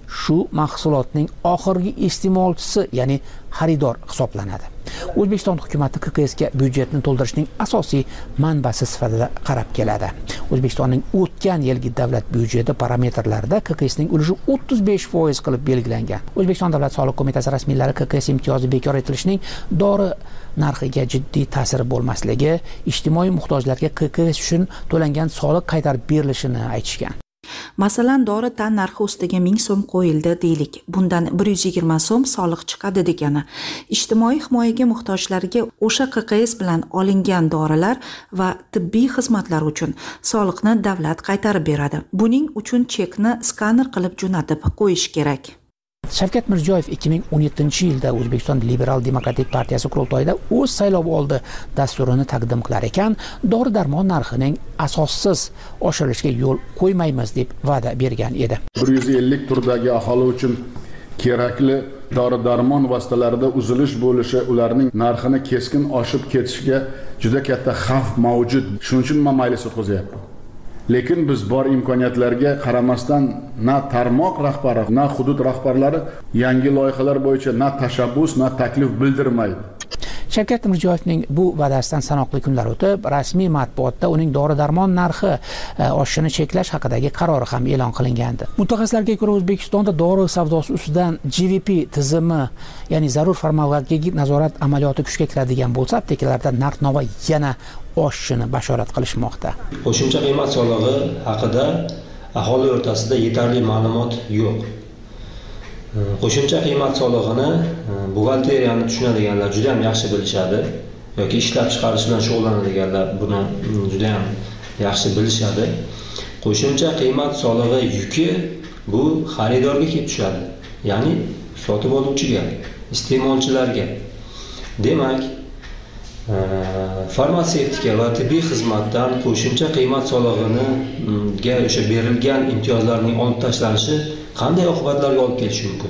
shu mahsulotning oxirgi iste'molchisi, ya'ni xaridor hisoblanadi. O'zbekiston hukumati K K S ga byudjetni to'ldirishning asosiy manbasi sifatida qarab keladi. O'zbekistonning o'tgan yilgi davlat byudjeti parametrlarida K K S ning ulushi o'ttiz besh foiz qilib belgilangan. O'zbekiston Davlat soliq qo'mitasi rasmiylari K K S imtiyozi bekor etilishining dori narxiga jiddiy ta'siri bo'lmasligi, ijtimoiy muhtojlarga K K S uchun to'langan soliq qaytarib berilishini aytishgan. Masalan, dori tan narxi ustiga ming so'm qo'yildi deylik. Bundan bir yuz yigirma so'm soliq chiqadi degani. Ijtimoiy himoyaga muhtojlarga o'sha K K S bilan olingan dorilar va tibbiy xizmatlar uchun soliqni davlat qaytarib beradi. Buning uchun chekni skaner qilib jo'natib qo'yish kerak. Shavkat Mirziyoyev ikki ming o'n yettinchi yilda O'zbekiston Liberal Demokratik partiyasi qurultoyida o'z saylovoldi dasturini taqdim qilar ekan, dori-darmon narxining asossiz oshirilishiga yo'l qo'ymaymiz deb va'da bergan edi. bir yuz ellik turdagi aholi uchun kerakli dori-darmon vositalarida uzilish bo'lishi ularning narxini keskin oshib ketishiga juda katta xavf mavjud. Shuning uchun men maylis o'tkazyapman. Lekin biz bor imkoniyatlarga qaramasdan na tarmoq rahbari, na hudud rahbarlari yangi loyihalar bo'yicha na tashabbus, na taklif bildirmaydi. Shavkat Mirziyoyevning bu va'dasidan sanoqli kunlar o'tib, rasmiy matbuotda uning dori-darmon narxi oshishini cheklash haqidagi qarori ham e'lon qilingandi. Mutaxassislarga ko'ra, O'zbekistonda dori savdosi ustidan G V P tizimi, ya'ni zarur farmakologik nazorat amaliyoti kuchga kiradigan bo'lsa, aptekalarda narx-navo yana oshishini bashorat qilishmoqda. Qo'shimcha qiymat solig'i haqida aholi o'rtasida yetarli ma'lumot yo'q. Qo'shimcha qiymat solig'ini buxgalteriyani tushunadiganlar juda ham yaxshi bilishadi yoki ishlab chiqarish bilan shug'ullanadiganlar buni juda ham yaxshi bilishadi. Qo'shimcha qiymat solig'i yuki bu xaridorga kelib tushadi, ya'ni sotib oluvchiga, iste'molchilarga. Demak, farmatsevtika va tibbiy xizmatdan qo'shimcha qiymat solig'iga o'sha berilgan imtiyozlarning olib tashlanishi qanday oqibatlarga olib kelishi mumkin?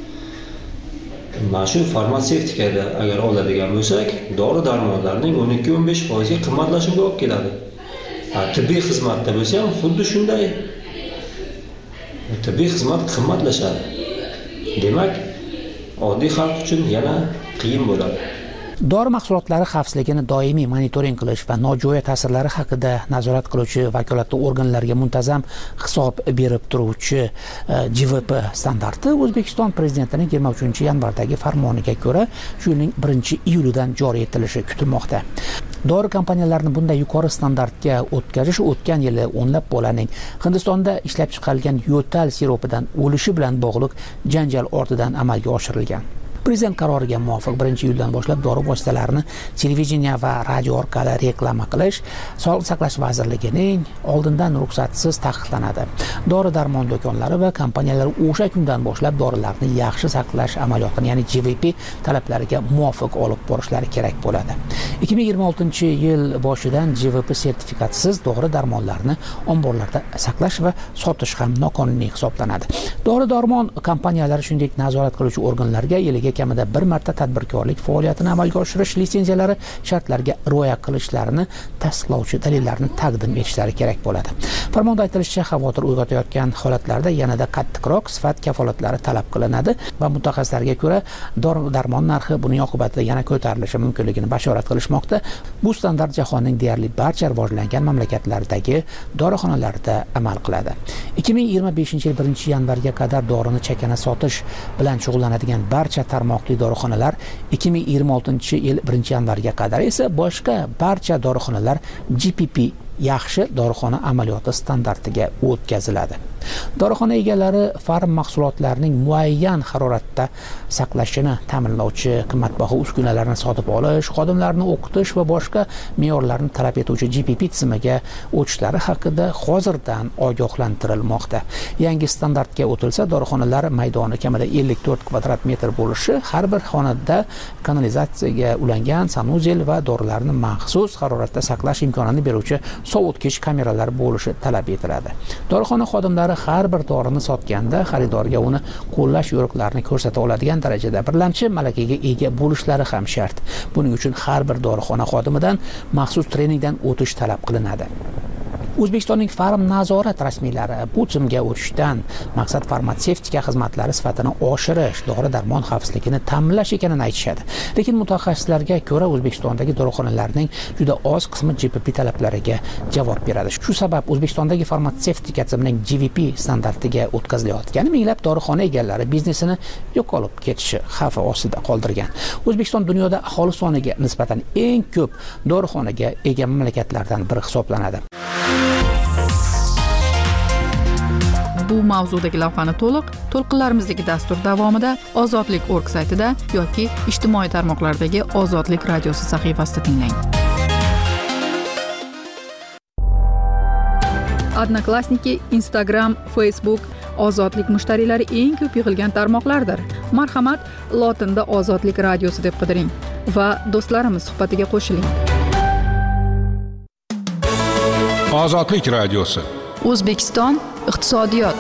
Mana shu farmatsevtikada agar oladigan bo'lsak, dori-darmonlarning o'n ikki o'n besh foiz ga qimmatlashiga olib keladi. Tibbiy xizmatda bo'lsa ham xuddi shunday. Tibbiy xizmat qimmatlashadi. Demak, oddiy xalq uchun yana qiyin bo'ladi. Dori mahsulotlari xavfsizligini doimiy monitoring qilish va nojo'ya ta'sirlari haqida nazorat qiluvchi vakolatli organlarga muntazam hisob berib turuvchi G V P standarti O'zbekiston prezidentining yigirma uchinchi yanvardagi farmoniga ko'ra shu yilning birinchi iyulidan joriy etilishi kutilmoqda. Dori kompaniyalarini bunday yuqori standartga o'tkazish o'tgan yili o'nlab bolaning Hindistonda ishlab chiqarilgan yo'tal siropidan o'lishi bilan bog'liq janjal ortidan amalga oshirilgan. Prezident qaroriga muvofiq birinchi iyuldan boshlab dori vositalarini televideniya va radio orqali reklama qilish Sog'liqni saqlash vazirligining oldindan ruxsatsiz taqiqlanadi. Dori-darmon do'konlari va kompaniyalari o'sha kundan boshlab dorilarni yaxshi saqlash amaliyotini, ya'ni G V P talablariga muvofiq olib borishlari kerak bo'ladi. ikki ming yigirma oltinchi yil boshidan G V P sertifikatsiz dori-darmonlarni omborlarda saqlash va sotish ham noqonuniy hisoblanadi. Dori-darmon kompaniyalari shuningdek nazorat qiluvchi organlarga yiliga kamida bir marta tadbirkorlik faoliyatini amalga oshirish litsenziyalari shartlariga rioya qilishlarini tasdiqlovchi dalillarni taqdim etishlari kerak bo'ladi. Farmonda aytilishicha, xavotir uyg'otayotgan holatlarda yanada qattiqroq sifat kafolatlari talab qilinadi va mutaxassislarga ko'ra dori-darmon narxi buning oqibatida yana ko'tarilishi mumkinligini bashorat qilishmoqda. Bu standart jahonning deyarli barcha rivojlangan mamlakatlaridagi dorixonalarda amal qiladi. ikki ming yigirma beshinchi yil birinchi yanvarga qadar dorini chakana sotish bilan shug'ullanadigan barcha tarmoqli dorixonalar, ikki ming yigirma oltinchi yil birinchi yanvarga qadar esa boshqa barcha dorixonalar G P P yaxshi dorixona amaliyoti standartiga o'tkaziladi. Dorixona egalari farm mahsulotlarining muayyan haroratda saqlashini ta'minlovchi qimmatbaho uskunalarni sotib olish, xodimlarni o'qitish va boshqa me'yorlarni talab etuvchi G P P tizimiga o'tishlari haqida hozirdan ogohlantirilmoqda. Yangi standartga o'tilsa, dorixonalar maydoni kamida ellik to'rt kvadrat metr bo'lishi, har bir xonada kanalizatsiyaga ulangan sanuzel va dorilarni maxsus haroratda saqlash imkonini beruvchi sovutgich kameralar bo'lishi talab etiladi. Dorixona xodimlari har bir dorini sotganda xaridorga uni qo'llash yo'riqlarini ko'rsata oladigan darajada birlamchi malakaga ega bo'lishlari ham shart. Buning uchun har bir dorixona xodimidan maxsus treningdan o'tish talab qilinadi. O'zbekistonning Farm nazorat rasmiylari bu tizimga o'tishdan maqsad farmatsevtika xizmatlari sifatini oshirish, dori-darmon xavfsizligini ta'minlash ekanini aytishadi. Lekin mutaxassislarga ko'ra O'zbekistondagi dorixonalarning juda oz qismi G P P talablariga javob beradi. Shu sabab O'zbekistondagi farmatsevtika tizimining G V P standartiga o'tkazilayotgani minglab dorixona egalari biznesini yo'qolib ketishi xavfi ostida qoldirgan. O'zbekiston dunyoda aholi soniga nisbatan eng ko'p dorixonaga ega mamlakatlardan biri hisoblanadi. Bu mavzudagi lavhani to'liq to'lqinlarimizdagi dastur davomida Ozodlik org saytida yoki ijtimoiy tarmoqlardagi Ozodlik radiosi sahifasida tinglang. Odnoklassniki, Instagram, Facebook Ozodlik mushtariylari eng ko'p yig'ilgan tarmoqlardir. Marhamat, lotinda Ozodlik radiosi deb qidiring va do'stlarimiz suhbatiga qo'shiling. Ozodlik radiosi. O'zbekiston iqtisodiyot.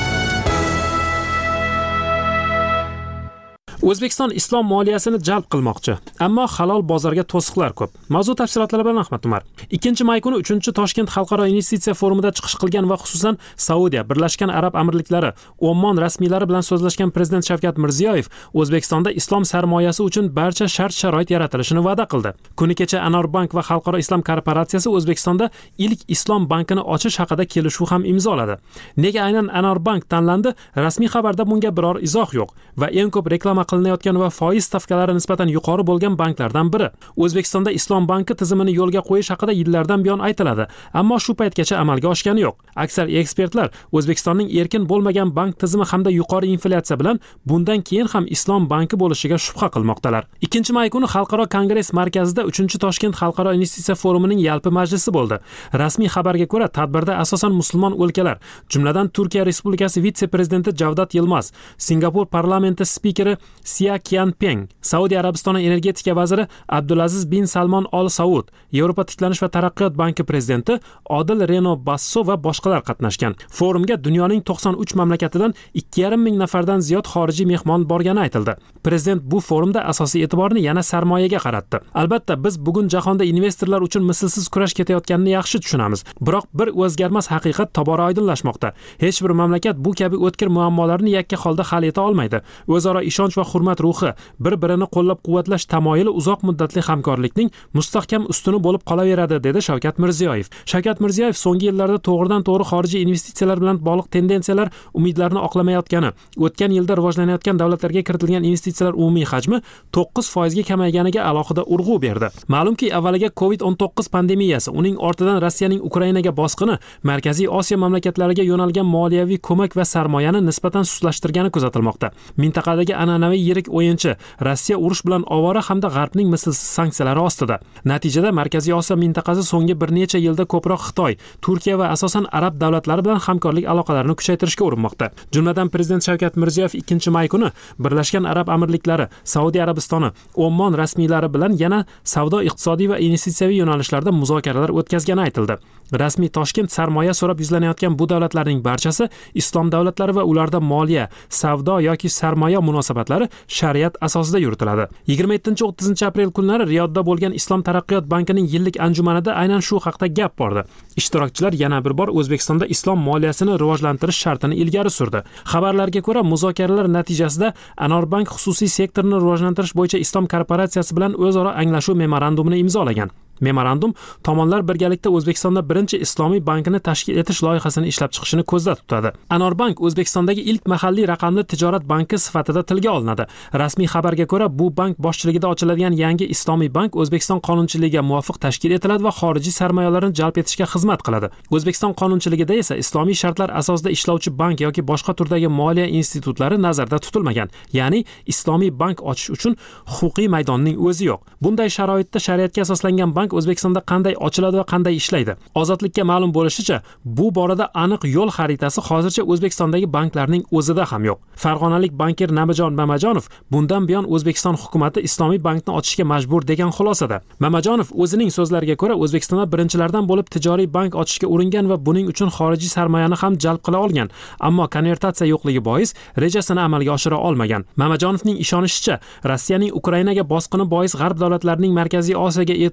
O'zbekiston islom moliyasini jalb qilmoqchi, ammo halol bozorga to'siqlar ko'p. Mavzu tafsilotlari bilan Ahmad Umar. ikkinchi may kuni uchinchi Toshkent xalqaro investitsiya forumida chiqish qilgan va xususan Saudiya, Birlashgan Arab Amirliklari, Ommon rasmiylari bilan so'zlashgan Prezident Shavkat Mirziyoyev O'zbekistonda islom sarmoyasi uchun barcha shart-sharoit yaratilishini va'da qildi. Kuni kecha Anorbank va Xalqaro islom korporatsiyasi O'zbekistonda ilk islom bankini ochish haqida kelishuv ham imzoladi. Nega aynan Anorbank tanlandi? Rasmiy xabarda bunga biror izoh yo'q va eng ko'p reklama qilinayotgan va foiz stavkalari nisbatan yuqori bo'lgan banklardan biri. O'zbekistonda Islom banki tizimini yo'lga qo'yish haqida yillardan buyon aytiladi, ammo shu paytgacha amalga oshgani yo'q. Aksar ekspertlar O'zbekistonning erkin bo'lmagan bank tizimi hamda yuqori inflyatsiya bilan bundan keyin ham Islom banki bo'lishiga shubha qilmoqdalar. ikkinchi may kuni Xalqaro kongress markazida uchinchi Toshkent xalqaro investitsiya forumining yalpi majlisi bo'ldi. Rasmiy xabarga ko'ra, tadbirda asosan musulmon o'lkalar, jumladan Turkiya Respublikasi vitse-prezidenti Javdat Yilmaz, Singapur parlamenti spikeri Sia Qianpeng, Saudiya Arabistoni energetika vaziri Abdulaziz bin Salmon Al Saud, Yevropa tiklanish va taraqqiyot banki prezidenti Odil Reno Basso va boshqalar qatnashgan. Forumga dunyoning to'qson uch mamlakatidan ikki yarim ming nafardan ziyod xorijiy mehmon borgani aytildi. Prezident bu forumda asosiy e'tiborni yana sarmoyaga qaratdi. Albatta, biz bugun jahonda investorlar uchun mislsiz kurash ketayotganini yaxshi tushunamiz. Biroq bir o'zgarmas haqiqat tobora oydinlashmoqda. Hech bir mamlakat bu kabi o'tkir muammolarni yakka holda hal eta olmaydi. O'zaro ishonch va hurmat ruhi, bir-birini qo'llab-quvvatlash tamoyili uzoq muddatli hamkorlikning mustahkam ustuni bo'lib qolaveradi, dedi Shavkat Mirziyoyev. Shavkat Mirziyoyev so'nggi yillarda to'g'ridan-to'g'ri xorijiy investitsiyalar bilan bog'liq tendensiyalar umidlarni oqlamayotgani, o'tgan yilda rivojlanayotgan davlatlarga kiritilgan investitsiyalar umumiy hajmi to'qqiz foizga kamayganiga alohida urg'u berdi. Ma'lumki, avvaliga covid o'n to'qqiz pandemiyasi, uning ortidan Rossiyaning Ukrainaga bosqini Markaziy Osiyo mamlakatlariga yo'nalgan moliyaviy ko'mak va sarmoyani nisbatan sustlashtirgani kuzatilmoqda. Mintaqadagi an'anaviy yirik o'yinchi Rossiya urush bilan ovora hamda G'arbning mislsiz sanksiyalari ostida. Natijada Markaziy Osiyo mintaqasi so'nggi bir necha yilda ko'proq Xitoy, Turkiya va asosan arab davlatlari bilan hamkorlik aloqalarini kuchaytirishga urinmoqda. Jumladan Prezident Shavkat Mirziyoyev ikkinchi may kuni Birlashgan Arab Amirliklari, Saudiya Arabistoni, Ommon rasmiylari bilan yana savdo, iqtisodiy va investitsiyaviy yo'nalishlarda muzokaralar o'tkazgani aytildi. Rasmiy Toshkent sarmoya so'rab yuzlanayotgan bu davlatlarning barchasi islom davlatlari va ularda moliya, savdo yoki sarmoya munosabatlari shariat asosida yuritiladi. yigirma yettinchi o'ttizinchi aprel kunlari Riyodda bo'lgan Islom taraqqiyot bankining yillik anjumanida aynan shu haqda gap bordi. Ishtirokchilar yana bir bor O'zbekistonda islom moliyasini rivojlantirish shartini ilgari surdi. Xabarlarga ko'ra, muzokaralar natijasida Anorbank xususiy sektorni rivojlantirish bo'yicha islom korporatsiyasi bilan o'zaro anglashuv memorandumini imzolagan. Memorandum tomonlar birgalikda O'zbekistonda birinchi islomiy bankini tashkil etish loyihasini ishlab chiqishni ko'zda tutadi. Anorbank O'zbekistondagi ilk mahalliy raqamli tijorat banki sifatida tilga olinadi. Rasmiy xabarga ko'ra, bu bank boshchiligida ochiladigan yangi islomiy bank O'zbekiston qonunchiligiga muvofiq tashkil etiladi va xorijiy sarmoyalarni jalb etishga xizmat qiladi. O'zbekiston qonunchiligida esa islomiy shartlar asosida ishlovchi bank yoki boshqa turdagi moliya institutlari nazarda tutilmagan. Ya'ni islomiy bank ochish uchun huquqiy maydonning o'zi yo'q. Bunday sharoitda shariatga asoslangan bank O'zbekistonda qanday ochiladi va qanday ishlaydi? Ozodlikka ma'lum bo'lishicha, bu borada aniq yo'l xaritasi hozircha O'zbekistondagi banklarning o'zida ham yo'q. Farg'onalik bankir Namajon Mamajonov bundan buyon O'zbekiston hukumatı islomiy bankni ochishga majbur degan xulosada. Mamajonov o'zining so'zlariga ko'ra, O'zbekistonda birinchilardan bo'lib tijoriy bank ochishga uringan va buning uchun xorijiy sarmoyani ham jalb qila olgan, ammo konvertatsiya yo'qligi bois rejasini amalga oshira olmagan. Mamajonovning ishonishicha, Rossiyaning Ukrainaga bosqini bois G'arb davlatlarining Markaziy Osiyoga e'tibori kam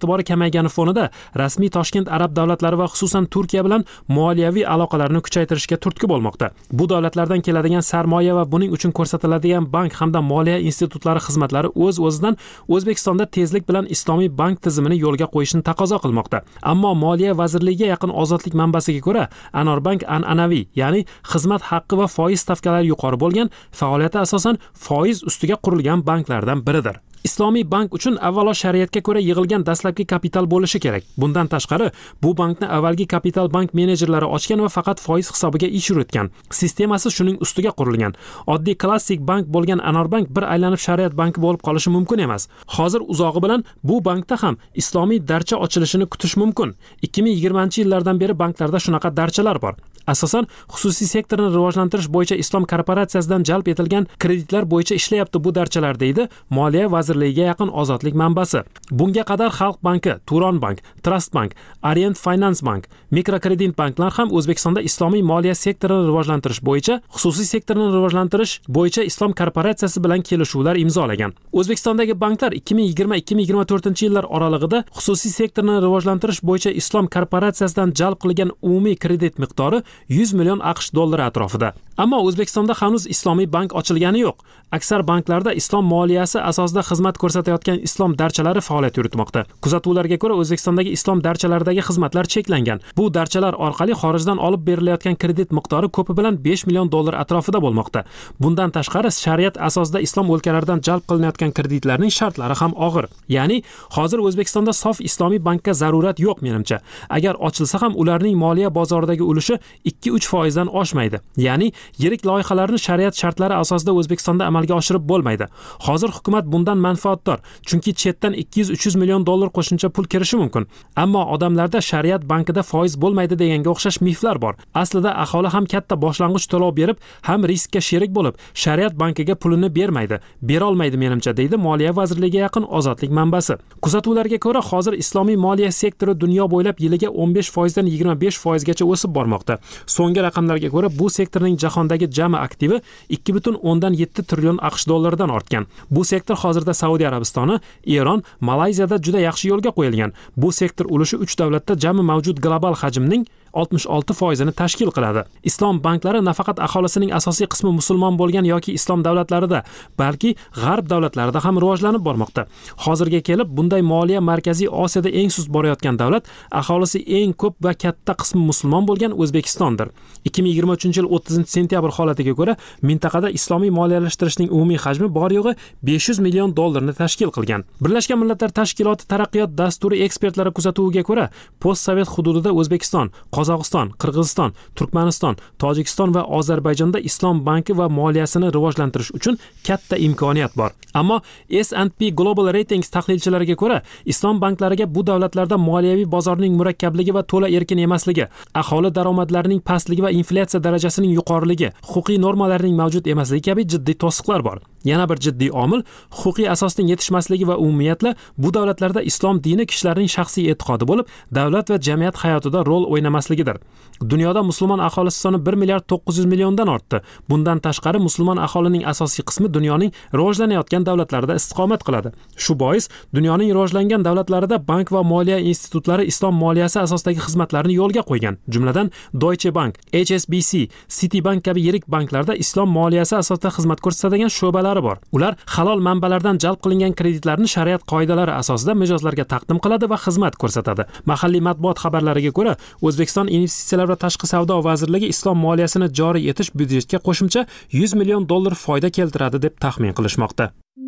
kamaymagani fonida rasmiy Toshkent arab davlatlari va xususan Turkiya bilan moliyaviy aloqalarni kuchaytirishga turtki bo'lmoqda. Bu davlatlardan keladigan sarmoya va buning uchun ko'rsatiladigan bank hamda moliya institutlari xizmatlari o'z-o'zidan O'zbekistonda tezlik bilan islomiy bank tizimini yo'lga qo'yishni taqozo qilmoqda. Ammo Moliya vazirligiga yaqin ozodlik manbasiga ko'ra, Anorbank an'anaviy, ya'ni xizmat haqqi va foiz stavkalari yuqori bo'lgan, faoliyati asosan foiz ustiga qurilgan banklardan biridir. Islomiy bank uchun avvalo shariatga ko'ra yig'ilgan dastlabki kapital bo'lishi kerak. Bundan tashqari, bu bankni avvalgi kapital bank menejerlari ochgan va faqat foiz hisobiga ish yuritgan. Sistemasi shuning ustiga qurilgan. Oddiy klassik bank bo'lgan Anorbank bir aylanib shariat banki bo'lib qolishi mumkin emas. Hozir uzog'i bilan bu bankda ham islomiy darcha ochilishini kutish mumkin. ikki ming yigirmanchi yillardan beri banklarda shunaqa darchalar bor. Asosan xususiy sektorni rivojlantirish bo'yicha Islom korporatsiyasidan jalb etilgan kreditlar bo'yicha ishlayapti bu darchalar, deydi Moliya vazirligiga yaqin ozodlik manbasi. Bunga qadar Xalq banki, Turon bank, Trust bank, Orient Finance bank, mikrokredit banklar ham O'zbekistonda islomiy moliya sektorini rivojlantirish bo'yicha xususiy sektorni rivojlantirish bo'yicha Islom korporatsiyasi bilan kelishuvlar imzolagan. O'zbekistondagi banklar ikki ming yigirma ikki ming yigirma to'rtinchi yillar oralig'ida xususiy sektorni rivojlantirish bo'yicha Islom korporatsiyasidan jalb qilingan umumiy kredit miqdori yuz million AQSh dollari atrofida. Ammo O'zbekistonda hanuz islomiy bank ochilgani yo'q. Aksar banklarda islom moliyasi asosida xizmat ko'rsatayotgan islom darchalari faoliyat yuritmoqda. Kuzatuvlarga ko'ra, O'zbekistondagi islom darchalaridagi xizmatlar cheklangan. Bu darchalar orqali xorijdan olib berilayotgan kredit miqdori ko'pi bilan besh million dollar atrofida bo'lmoqda. Bundan tashqari, shariat asosida islom o'lkalaridan jalb qilinayotgan kreditlarning shartlari ham og'ir. Ya'ni, hozir O'zbekistonda sof islomiy bankka zarurat yo'q menimcha. Agar ochilsa ham ularning moliya bozoridagi ulushi ikki uch foizdan oshmaydi. Ya'ni, yirik loyihalarni shariat shartlari asosida O'zbekistonda amalga oshirib bo'lmaydi. Hozir hukumat bundan manfaatdor, chunki chetdan ikki yuz uch yuz million dollar qo'shimcha pul kirishi mumkin. Ammo odamlarda shariat bankida foiz bo'lmaydi deganga o'xshash miflar bor. Aslida aholi ham katta boshlang'ich to'lov berib, ham riskka sherik bo'lib, shariat bankiga pulini bermaydi, bera olmaydi menimcha, deydi Moliya vazirligiga yaqin ozodlik manbasi. Kuzatuvlarga ko'ra, hozir islomiy moliya sektori dunyo bo'ylab yiliga o'n besh foizdan yigirma besh foizgacha o'sib bormoqda. So'nggi raqamlarga ko'ra, bu sektorning jahondagi jami aktivi ikki butun o'ndan yetti trillion AQSh dollaridan ortgan. Bu sektor hozirda Saudiya Arabistoni, Eron, Malayziyada juda yaxshi yo'lga qo'yilgan. Bu sektor ulushi uch davlatda jami mavjud global hajmning oltmish olti foizini tashkil qiladi. Islom banklari nafaqat aholisining asosiy qismi musulmon bo'lgan yoki islom davlatlarida, balki g'arb davlatlarida ham rivojlanib bormoqda. Hozirga kelib bunday moliya Markaziy Osiyoda eng sust borayotgan davlat, aholisi eng ko'p va katta qismi musulmon bo'lgan O'zbekistondir. ikki ming yigirma uchinchi yil o'ttizinchi sentyabr holatiga ko'ra, mintaqada islomiy moliyalashtirishning umumiy hajmi bor yo'g'i besh yuz million dollarni tashkil qilgan. Birlashgan Millatlar Tashkiloti taraqqiyot dasturi ekspertlari kuzatuviga ko'ra, postsovet hududida O'zbekiston, Qozog'iston, Qirg'iziston, Turkmaniston, Tojikiston va Ozarbayjonda islom banki va moliyasini rivojlantirish uchun katta imkoniyat bor. Ammo S and P Global Ratings tahlilchilariga ko'ra, islom banklariga bu davlatlarda moliyaviy bozorning murakkabligi va to'la erkin emasligi, aholi daromadlarining pastligi va inflyatsiya darajasining yuqoriligi, huquqiy normalarning mavjud emasligi kabi jiddiy to'siqlar bor. Yana bir jiddiy omil huquqiy asosning yetishmasligi va umumiyatla bu davlatlarda islom dini kishilarning shaxsiy e'tiqodi bo'lib, davlat va jamiyat hayotida rol o'ynamasligidir. Dunyoda musulmon aholisi soni bir milliard to'qqiz yuz milliondan ortdi. Bundan tashqari musulmon aholining asosiy qismi dunyoning rivojlanayotgan davlatlarida istiqomat qiladi. Shu bois dunyoning rivojlangan davlatlarida bank va moliya institutlari islom moliyasi asosidagi xizmatlarni yo'lga qo'ygan. Jumladan Deutsche Bank, H S B C, Citibank kabi yirik banklarda islom moliyasi asosida xizmat ko'rsatadigan sho'balar bor. Ular halol manbalardan jalb qilingan kreditlarni shariat qoidalari asosida mijozlarga taqdim qiladi va xizmat ko'rsatadi. Mahalliy matbuot xabarlariga ko'ra, O'zbekiston Investitsiyalar va tashqi savdo vazirligi islom moliyasini joriy etish byudjetga qo'shimcha yuz million dollar foyda keltiradi deb taxmin qilishmoqda.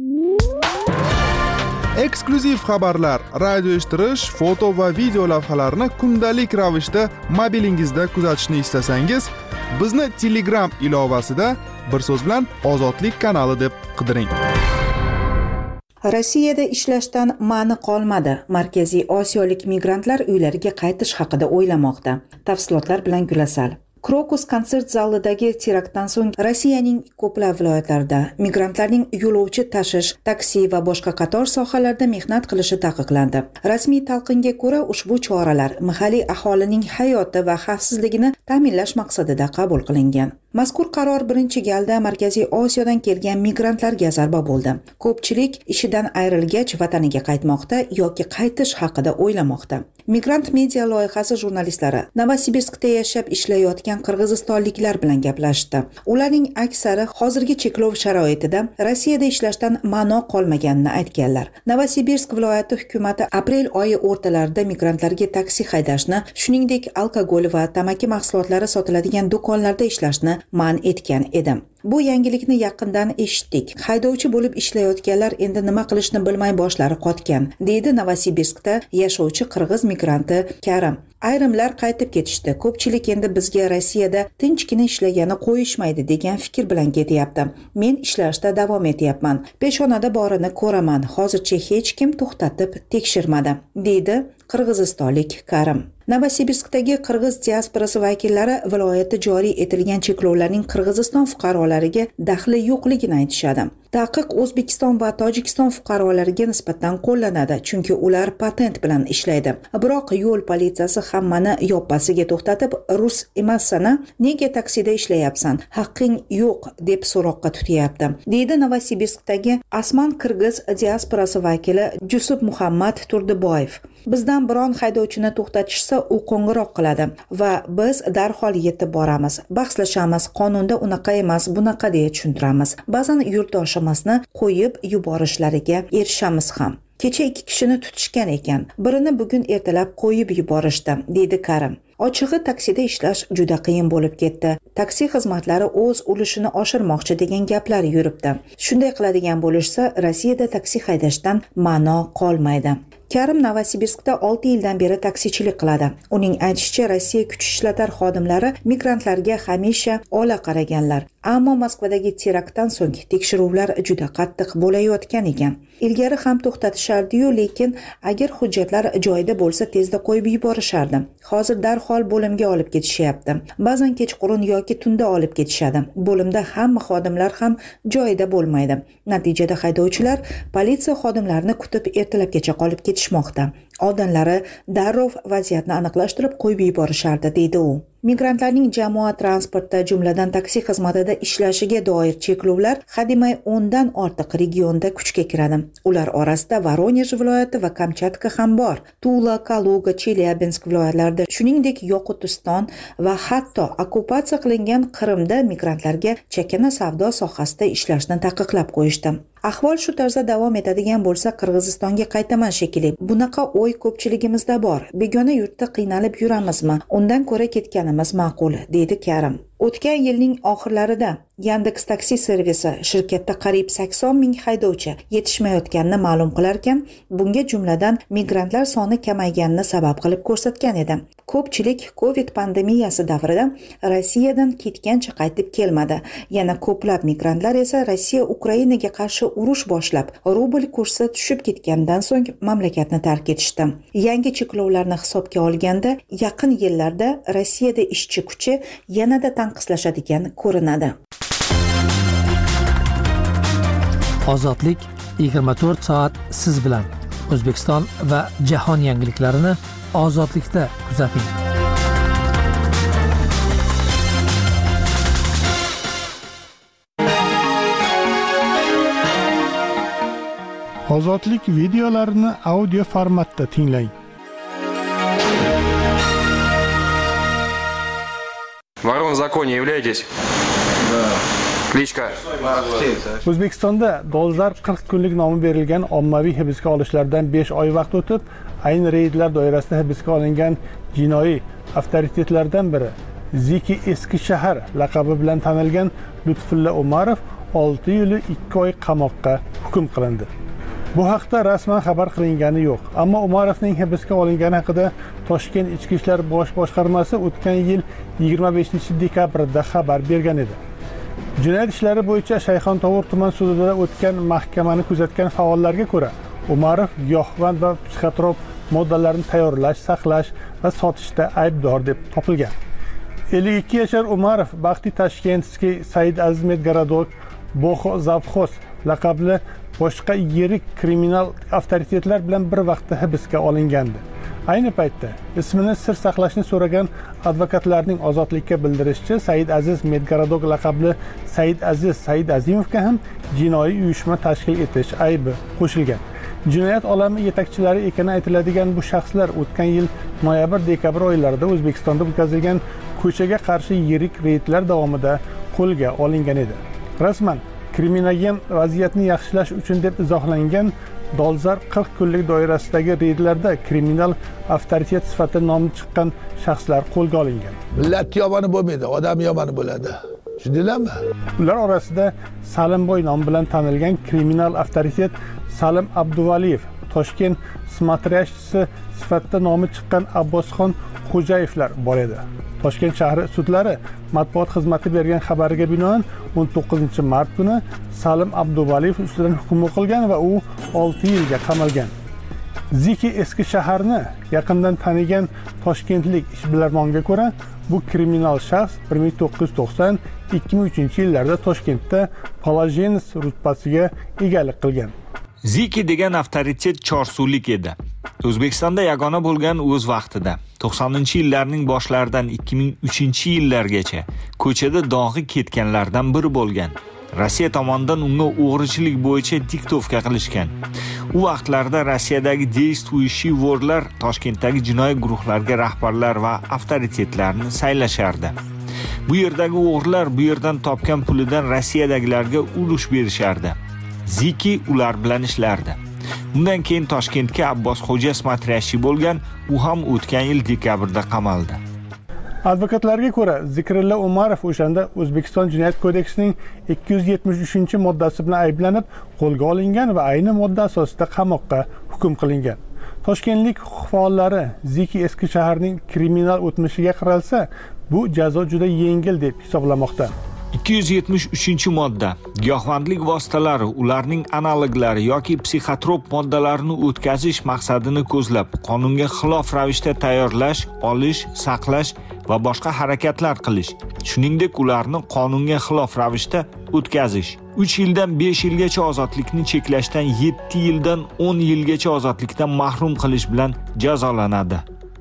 Eksklyuziv xabarlar, radio eshittirish, foto va video lavhalarni kundalik ravishda mobilingizda kuzatishni istasangiz, bizni Telegram ilovasida bir so'z bilan Ozodlik kanali deb qidiring. Rossiyada ishlashdan ma'ni qolmadi. Markaziy Osiyolik migrantlar uylariga qaytish haqida o'ylamoqda. Tafsilotlar bilan Gulasal. Krokus konsert zalidagi teraktdan so'ng Rossiyaning ko'plab viloyatlarida migrantlarning yo'lovchi tashish, taksi va boshqa qator sohalarda mehnat qilishi taqiqlandi. Rasmiy talqinga ko'ra, ushbu choralar mahalliy aholining hayoti va xavfsizligini ta'minlash maqsadida qabul qilingan. Mazkur qaror birinchi galda Markaziy Osiyodan kelgan migrantlarga zarba bo'ldi. Ko'pchilik ishidan ayrilgach vataniga qaytmoqda yoki qaytish haqida o'ylamoqda. Migrant media loyihasi jurnalistlari Novosibirskda yashab ishlayotgan qirg'izistonliklar bilan gaplashdi. Ularning aksari hozirgi cheklov sharoitida Rossiyada ishlashdan ma'no qolmaganini aytganlar. Novosibirsk viloyati hukumati aprel oyi o'rtalarida migrantlarga taksi haydashni, shuningdek alkogol va tamaki mahsulotlari sotiladigan do'konlarda ishlashni man etgan edi. Bu yangilikni yaqindan eshitdik. Haydovchi bo'lib ishlayotganlar endi nima qilishni bilmay boshlari qotgan, deydi Novosibirskda yashovchi qirg'iz migranti Karim. Ayrimlar qaytib ketishdi. Ko'pchilik endi bizga Rossiyada tinchgina ishlagani qo'yishmaydi degan fikr bilan ketyapti. Men ishlashda davom etyapman. Peshonada borini ko'raman. Hozircha hech kim to'xtatib tekshirmadi, deydi qirg'izistonlik Karim. Novosibirskdagi qirg'iz diasporasi vakillari viloyatda joriy etilgan cheklovlarning Qirg'iziston fuqarolariga daxli yo'qligini aytishadi. Taqiq O'zbekiston va Tojikiston fuqarolariga nisbatan qo'llanadi, chunki ular patent bilan ishlaydi. Biroq yo'l politsiyasi hammani yoppasiga to'xtatib, rus emassana, nega taksida ishlayapsan? Haqqing yo'q deb so'roqqa tutyapti, deydi Novosibirskdagi Asman Qirg'iz diasporasi vakili Jusuf Muhammad Turdiboyev. Bizdan biron haydovchini to'xtatishsa, u qo'ng'iroq qiladi va biz darhol yetib boramiz, bahslashamiz, qonunda unaqa emas, bunaqa deya tushuntiramiz. Ba'zan yurtdoshimizni qo'yib yuborishlariga erishamiz ham. Kecha ikki kishini tutishgan ekan. Birini bugun ertalab qo'yib yuborishdi, deydi Karim. Ochig'i taksida ishlash juda qiyin bo'lib ketdi. Taksi xizmatlari o'z ulushini oshirmoqchi degan gaplar yuribdi. Shunday qiladigan bo'lishsa, Rossiyada taksi haydashdan ma'no qolmaydi. Karim Novosibirskda olti yildan beri taksichilik qiladi. Uning aytishicha, Rossiya kuch ishlatar xodimlari migrantlarga hamisha ola qaraganlar. Ammo Moskvadagi teraktdan so'ng tekshiruvlar juda qattiq bo'layotgan ekan. Ilgari ham to'xtatishardi-yu, lekin agar hujjatlar joyida bo'lsa tezda qo'yib yuborishardi. Hozir darhol bo'limga olib ketishyapti. Ba'zan kechqurun yoki tunda olib ketishadi. Bo'limda hamma xodimlar ham joyida bo'lmaydi. Natijada haydovchilar politsiya xodimlarini kutib ertalabgacha qolib ketishmoqda. Oldinlari darrov vaziyatni aniqlashtirib qo'yib yuborishardi, deydi u. Migrantlarning jamoat transportda, jumladan taksi xizmatida ishlashiga doir cheklovlar hademay o'ndan ortiq regionda kuchga kiradi. Ular orasida Voronej viloyati va Kamchatka ham bor. Tula, Kaluga, Chelyabinsk viloyatlarida, shuningdek Yoqutiston va hatto okkupatsiya qilingan Qrimda migrantlarga chakana savdo sohasida ishlashni taqiqlab qo'yishdi. Ahvol shu tarzda davom etadigan bo'lsa, Qirg'izistonga qaytaman shekilli. Bunaqa o'y ko'pchiligimizda bor. Begona yurtda qiynalib yuramizmi? Undan ko'ra ketganimiz ma'qul, deydi Karim. O'tgan yilning oxirlarida Yandex taksi servisi shirkatda qariyb sakson ming haydovchi yetishmayotganini ma'lum qilarkan, bunga jumladan migrantlar soni kamayganini sabab qilib ko'rsatgan edi. Ko'pchilik Covid pandemiyasi davrida Rossiyadan ketgancha qaytib kelmadi. Yana ko'plab migrantlar esa Rossiya Ukrainaga qarshi urush boshlab, rubl kursi tushib ketgandan so'ng mamlakatni tark etishdi. Yangi cheklovlarni hisobga olganda, yaqin yillarda Rossiyada ishchi kuchi yanada tanqislashadigan ko'rinadi. Ozodlik yigirma to'rt soat siz bilan. O'zbekiston va jahon yangiliklarini ozodlikda kuzating. Ozodlik videolarini audio formatda tinglang. Вором в законе являетесь? Да. Кличка? O'zbekistonda dolzarb qirq kunlik nomi berilgan ommaviy hibsga olishlardan besh oy vaqt o'tib, ayni reydlar doirasida hibsga olingan jinoiy avtoritetlardan biri Ziki Eski shahar laqabi bilan tanilgan Lutfulla Umarov olti yil ikki oy qamoqqa hukm qilindi. Bu haqda rasman xabar qilingani yo'q, ammo Umarovning hibsga olingani haqida Toshkent Ichki ishlar bosh boshqarmasi o'tgan yil yigirma beshinchi dekabrda xabar bergan edi. Jinoyat ishlari bo'yicha Shayxontohur tuman sudida o'tgan mahkamani kuzatgan faollarga ko'ra, Umarov giyohvand va psixotrop moddalarni tayyorlash, saqlash va sotishda aybdor deb topilgan. ellik ikki yashar Umarov Baxti Tashkentskiy Said Azmetgarodok Boxo Zavxoz laqabli boshqa yirik kriminal avtoritetlar bilan bir vaqtda hibsga olingandi. Ayni paytda ismini sir saqlashni so'ragan advokatlarning ozodlikka bildirishicha, Said Aziz Medgaradok laqabli Said Aziz Said Azimovga ham jinoiy uyushma tashkil etish aybi qo'shilgan. Jinoyat olami yetakchilari ekani aytiladigan bu shaxslar o'tgan yil noyabr-dekabr oylarida O'zbekistonda o'tkazilgan ko'chaga qarshi yirik reydlar davomida qo'lga olingan edi. Rasman kriminogen vaziyatni yaxshilash uchun deb izohlangan dolzarb qirq kunlik doirasidagi reydlarda kriminal avtoritet sifatida nomi chiqqan shaxslar qo'lga olingan. Millat yomoni bo'lmaydi, odam yomoni bo'ladi. Tushundinglarmi? Ular orasida Salimboy nomi bilan tanilgan kriminal avtoritet Salim Abduvaliyev, Toshkent smatrashchisi sifatida nomi chiqqan Abbosxon Xo'jayevlar bor edi. Toshkent shahri sudlari matbuot xizmati bergan xabariga binoan o'n to'qqizinchi mart kuni Salim Abduvaliyev ustidan hukm o'qilgan va u olti yilga qamalgan. Ziki eski shaharni yaqindan tanigan toshkentlik ishbilarmonga ko'ra, bu kriminal shaxs bir ming to'qqiz yuz to'qson ikki ming uchinchi yillarda Toshkentda Palajenis rutbasiga egalik qilgan. Ziki degan avtoritet chorsulik edi. O'zbekistonda yagona bo'lgan o'z vaqtida to'qsoninchi yillarning boshlaridan ikki ming uchinchi yillargacha ko'chada dog'i ketganlardan biri bo'lgan. Rossiya tomonidan unga o'g'richilik bo'yicha diktovka qilishgan. U vaqtlarda Rossiyadagi действующий vorlar Toshkentdagi jinoiy guruhlarga rahbarlar va avtoritetlarni saylashardi. Bu yerdagi o'g'rilar bu yerdan topgan pulidan Rossiyadagilarga ulush berishardi. Ziki ular bilan ishlardi. Undan keyin Toshkentga Abbos Xo'ja smatrashchi bo'lgan, u ham o'tgan yil dekabrda qamaldi. Advokatlarga ko'ra, Zikrilla Umarov o'shanda O'zbekiston Jinoyat kodeksining ikki yuz yetmish uchinchi moddasi bilan ayblanib qo'lga olingan va ayni modda asosida qamoqqa hukm qilingan. Toshkentlik huquq faollari Ziki eski shaharning kriminal o'tmishiga qaralsa, bu jazo juda yengil deb hisoblamoqda. ikki yuz yetmish uchinchi modda giyohvandlik vositalari, ularning analoglari yoki psixotrop moddalarini o'tkazish maqsadini ko'zlab, qonunga xilof ravishda tayyorlash, olish, saqlash va boshqa harakatlar qilish, shuningdek ularni qonunga xilof ravishda o'tkazish. uch yildan besh yilgacha ozodlikni cheklashdan yetti yildan o'n yilgacha ozodlikdan mahrum qilish bilan jazolanadi.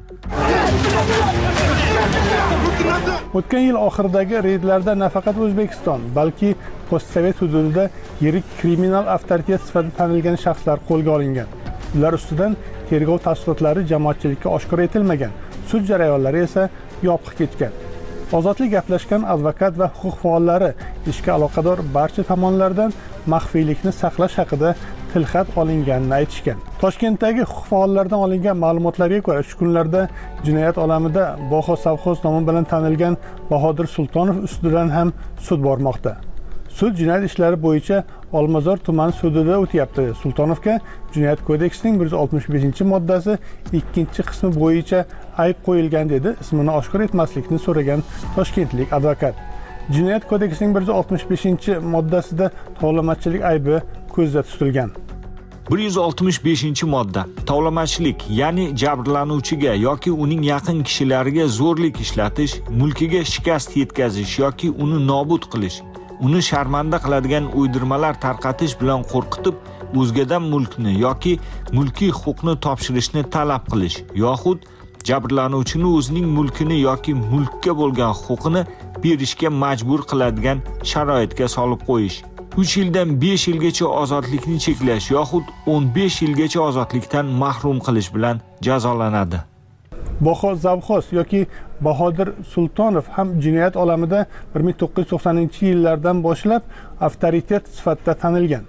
O'tgan yil oxiridagi reydlarda nafaqat O'zbekiston, balki postsovet hududida yirik kriminal avtoritet sifatida tanilgan shaxslar qo'lga olingan. Ular ustidan tergov tafsilotlari jamoatchilikka oshkor etilmagan, sud jarayonlari esa yopiq kechgan. Ozodlik gaplashgan advokat va huquq faollari ishga aloqador barcha tomonlardan maxfiylikni saqlash haqida tilxat olinganini aytishgan. Toshkentdagi huquq faollaridan olingan ma'lumotlarga ko'ra, shu kunlarda jinoyat olamida Boho Savxoz nomi bilan tanilgan Bahodir Sultonov ustidan ham sud bormoqda. Sud jinoyat ishlari bo'yicha Olmazor tuman sudida o'tyapti. Sultonovga Jinoyat kodeksining bir yuz oltmish beshinchi moddasi ikkinchi qismi bo'yicha ayb qo'yilgan dedi, ismini oshkor etmaslikni so'ragan toshkentlik advokat. Jinoyat kodeksining bir yuz oltmish beshinchi moddasida tovlamachilik aybi ko'zda tutilgan. bir yuz oltmish beshinchi modda tovlamachilik, ya'ni jabrlanuvchiga yoki uning yaqin kishilariga zo'rlik ishlatish, mulkiga shikast yetkazish yoki uni nobud qilish, uni sharmanda qiladigan uydirmalar tarqatish bilan qo'rqitib, o'zgadan mulkni yoki mulkiy huquqni topshirishni talab qilish, yoxud jabrlanuvchini o'zining mulkini yoki mulkka bo'lgan huquqini berishga majbur qiladigan sharoitga solib qo'yish. uch yildan besh yilgacha ozodlikni cheklash yoxud o'n besh yilgacha ozodlikdan mahrum qilish bilan jazolanadi. Boho Zavxoz yoki Bahodir Sultonov ham jinoyat olamida bir ming to'qqiz yuz to'qsoninchi yillardan boshlab avtoritet sifatida tanilgan.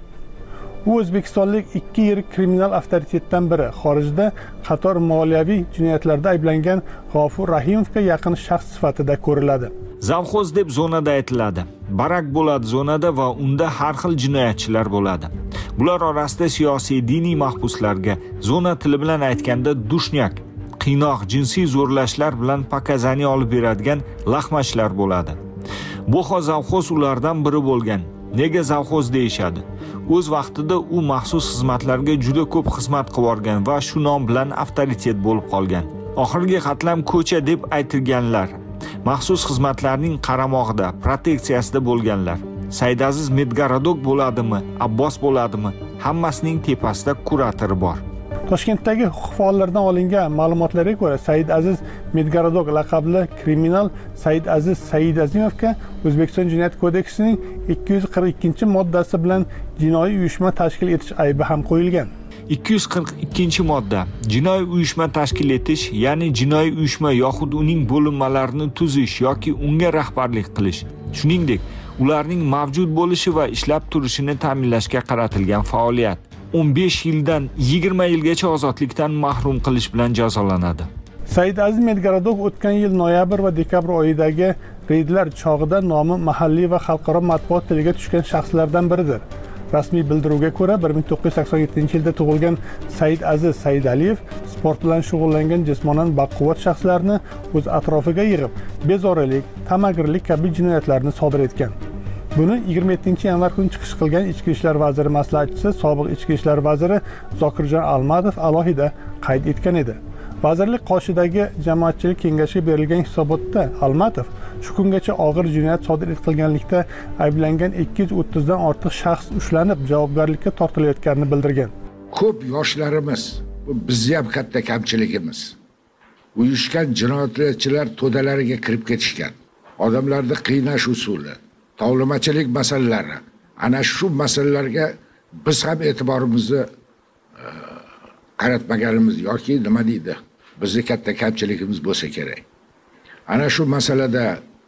U o'zbekistonlik ikki yirik kriminal avtoritetdan biri. Xorijda qator moliyaviy jinoyatlarda ayblangan G'ofur Rahimovga yaqin shaxs sifatida ko'riladi. Zavxoz deb zonada aytiladi. Barak bo'ladi zonada va unda har xil jinoyatchilar bo'ladi. Bular orasida siyosiy, diniy mahbuslarga, zona tili bilan aytganda dushnak, qiynoq, jinsiy zo'rlashlar bilan pakazani olib beradigan laxmashlar bo'ladi. Boho Zavxoz ulardan biri bo'lgan. Nega Zavxoz deyishadi? O'z vaqtida u maxsus xizmatlarga juda ko'p xizmat qilib o'rgan va shu nom bilan avtoritet bo'lib qolgan. Oxirgi qatlam ko'cha deb aytilganlar, maxsus xizmatlarning qaramog'ida, proteksiyasida bo'lganlar. Saydaziz Medgaradok bo'ladimi, Abbos bo'ladimi, hammasining tepasida kuratori bor. Toshkentdagi huquq faollaridan olingan ma'lumotlarga ko'ra, Said Aziz Medgarodok laqabli kriminal Said Aziz Saidazimovga O'zbekiston Jinoyat kodeksining ikki yuz qirq ikkinchi moddasi bilan jinoiy uyushma tashkil etish aybi ham qo'yilgan. ikki yuz qirq ikkinchi modda jinoiy uyushma tashkil etish, ya'ni jinoiy uyushma yoxud uning bo'linmalarini tuzish yoki unga rahbarlik qilish, shuningdek, ularning mavjud bo'lishi va ishlab turishini ta'minlashga qaratilgan faoliyat. o'n besh yildan yigirma yilgacha ozodlikdan mahrum qilish bilan jazolanadi. Said Aziz Medgarodok o'tgan yil noyabr va dekabr oyidagi reydlar chog'ida nomi mahalliy va xalqaro matbuot tiliga tushgan shaxslardan biridir. Rasmiy bildiruvga ko'ra, bir ming to'qqiz yuz sakson yettinchi yilda tug'ilgan Said Aziz Saidaliyev sport bilan shug'ullangan jismonan baquvvat shaxslarni o'z atrofiga yig'ib, bezorilik, tamagirlik kabi jinoyatlarni sodir etgan. Buni yigirma yettinchi yanvar kuni chiqish qilgan Ichki ishlar vaziri maslahatchisi, sobiq Ichki ishlar vaziri Zokirjon Almatov alohida qayd etgan edi. Vazirlik qoshidagi jamoatchilik kengashiga berilgan hisobotda Almatov shu kungacha og'ir jinoyat sodir etganlikda ayblangan ikki yuz o'ttizdan ortiq shaxs ushlanib, javobgarlikka tortilayotganini bildirgan. Ko'p yoshlarimiz, bu bizni ham katta kamchiligimiz. Uyushgan jinoyatchilar to'dalariga kirib ketishgan. Odamlarni qiynash usuli, tovlamachilik masalalari, ana shu masalalarga biz ham e'tiborimizni qaratmaganimiz yoki nima deydi, bizni katta kamchiligimiz bo'lsa kerak. Ana shu masalada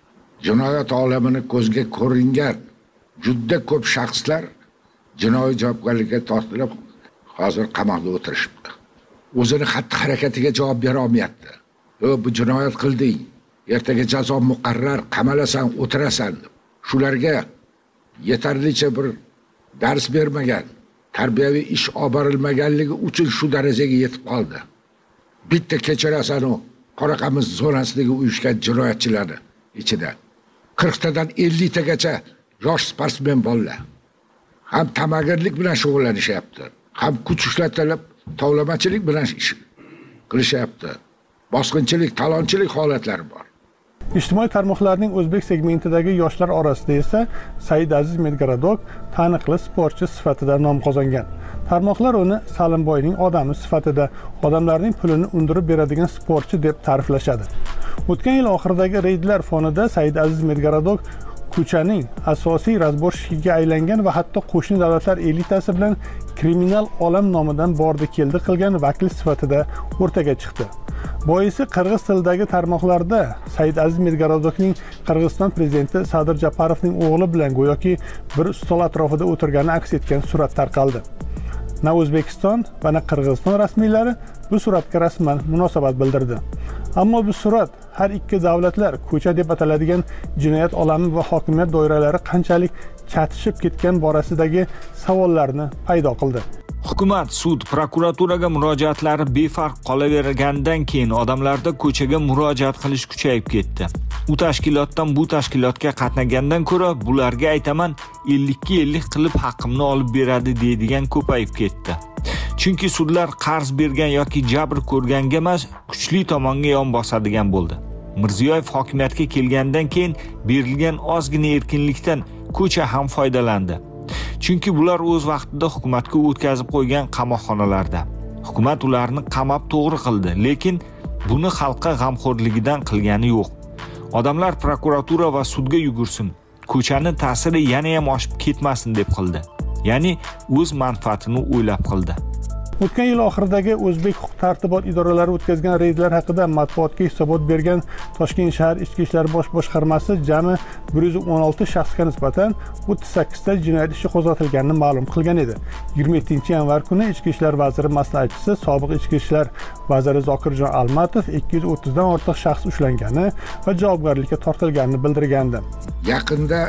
jinoyat olamini ko'zga ko'ringan juda ko'p shaxslar jinoiy javobgarlikka tortilib, hozir qamoqda o'tirishibdi. O'zini xatti-harakatiga javob bera olmayapti. "O, bu jinoyat qilding, ertaga jazo muqarrar, qamalasan, o'tirasan" deb. Shularga yetarlicha bir dars bermagan, tarbiyaviy ish olib borilmaganligi uchun shu darajaga yetib qoldi. Bitta kechirasan u Qoraqamiz zonasidagi uyushgan jinoyatchilarni ichida qirq tadan ellik tagacha yosh sportsmen bolalar ham tamagirlik bilan shug'ullanishyapti, ham kuch ishlatilib tovlamachilik bilan ish qilishyapti. Bosqinchilik, talonchilik holatlari bor. Ijtimoiy tarmoqlarning o'zbek segmentidagi yoshlar orasida esa Said Aziz Medgarodok taniqli sportchi sifatida nom qozongan. Tarmoqlar uni Salimboyning odami sifatida odamlarning pulini undirib beradigan sportchi deb ta'riflashadi. O'tgan yil oxiridagi reydlar fonida Said Aziz Medgarodok ko'chaning asosiy razborshkiga aylangan va hatto qo'shni davlatlar elitasi bilan kriminal olam nomidan bordi keldi qilgan vakil sifatida o'rtaga chiqdi. Boisi qirg'iz tilidagi tarmoqlarda Said Aziz Medgarodokning Qirg'iziston prezidenti Sadir Japarovning o'g'li bilan go'yoki bir stol atrofida o'tirgani aks etgan surat tarqaldi. Na O'zbekiston va na Qirg'iziston rasmiylari bu suratga rasman munosabat bildirdi. Ammo bu surat har ikki davlatlar ko'cha deb ataladigan jinoyat olami va hokimiyat doiralari qanchalik chatishib ketgan borasidagi savollarni paydo qildi. Hukumat, sud, prokuraturaga murojaatlari befarq qolavergandan keyin odamlarda ko'chaga murojaat qilish kuchayib ketdi. U tashkilotdan bu tashkilotga qatnagandan ko'ra, bularga aytaman ellikka ellik qilib haqqimni olib beradi deydigan ko'payib ketdi. Chunki sudlar qarz bergan yoki jabr ko'rganga emas, kuchli tomonga yon bosadigan bo'ldi. Mirziyoyev hokimiyatga kelgandan keyin berilgan ozgina erkinlikdan ko'cha ham foydalandi. Chunki bular o'z vaqtida hukumatga o'tkazib qo'ygan qamoqxonalarda. Hukumat ularni qamab to'g'ri qildi, lekin buni xalqqa g'amxo'rligidan qilgani yo'q. Odamlar prokuratura va sudga yugursin, ko'chani ta'siri yana ham oshib ketmasin deb qildi. Ya'ni o'z manfaatini o'ylab qildi. O'tgan yil oxiridagi o'zbek huquq tartibot idoralari o'tkazgan reydlar haqida matbuotga hisobot bergan Toshkent shahar Ichki ishlar bosh boshqarmasi jami bir yuz o'n olti shaxsga nisbatan o'ttiz sakkizta jinoyat ishi qo'zg'atilganini ma'lum qilgan edi. yigirma yettinchi yanvar kuni Ichki ishlar vaziri maslahatchisi, sobiq Ichki ishlar vaziri Zokirjon Almatov ikki yuz o'ttizdan ortiq shaxs ushlangani va javobgarlikka tortilganini bildirgandi. Yaqinda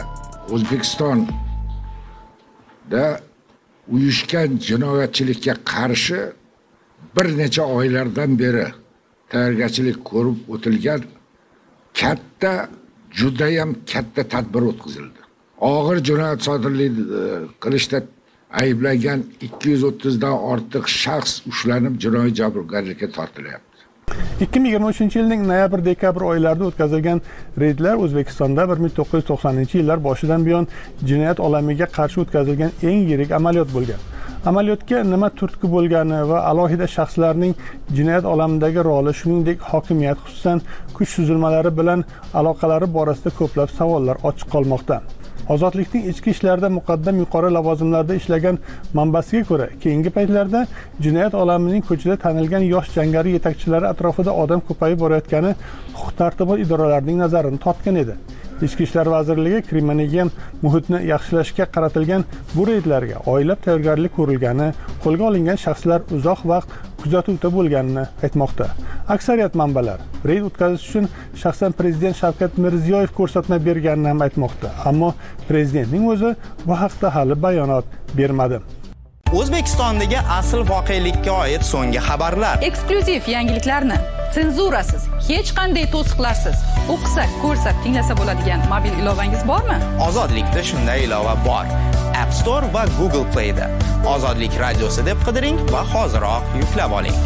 O'zbekistonda uyushgan jinoyatchilikka qarshi bir necha oylardan beri tayyorgarchilik ko'rib o'tilgan katta, juda ham katta tadbir o'tkazildi. Og'ir jinoyat sodir qilishda ayblangan ikki yuz o'ttizdan ortiq shaxs ushlanib jinoiy javobgarlikka tortilyapti. ikki ming yigirma uchinchi yilning noyabr-dekabr oylarida o'tkazilgan reydlar O'zbekistonda bir ming to'qqiz yuz to'qsoninchi yillar boshidan buyon jinoyat olamiga qarshi o'tkazilgan eng yirik amaliyot bo'lgan. Amaliyotga nima turtki bo'lgani va alohida shaxslarning jinoyat olamidagi roli, shuningdek hokimiyat, xususan kuch tuzilmalari bilan aloqalari borasida ko'plab savollar ochiq qolmoqda. Ozodlikning ichki ishlarida muqaddam yuqori lavozimlarda ishlagan manbasiga ko'ra, keyingi paytlarda jinoyat olamining ko'chada tanilgan yosh jangari yetakchilari atrofida odam ko'payib borayotgani huquq-tartibot idoralarining nazarini tortgan edi. Ichki ishlar vazirligi kriminogen muhitni yaxshilashga qaratilgan bu reydlarga oylab tayyorgarlik ko'rilgani, qo'lga olingan shaxslar uzoq vaqt kuzatuvda bo'lganini aytmoqda. Aksariyat manbalar reyd o'tkazish uchun shaxsan prezident Shavkat Mirziyoyev ko'rsatma berganini ham aytmoqda. Ammo prezidentning o'zi bu haqda hali bayonot bermadi. O'zbekistondagi asl voqelikka oid so'nggi xabarlar. Eksklyuziv yangiliklarni senzurasiz, hech qanday to'siqlarsiz o'qisa, ko'rsa, tinglasa bo'ladigan mobil ilovangiz bormi? Ozodlikda shunday ilova bor. App Store va Google Play da. Ozodlik radiosi deb qidiring va hoziroq yuklab oling.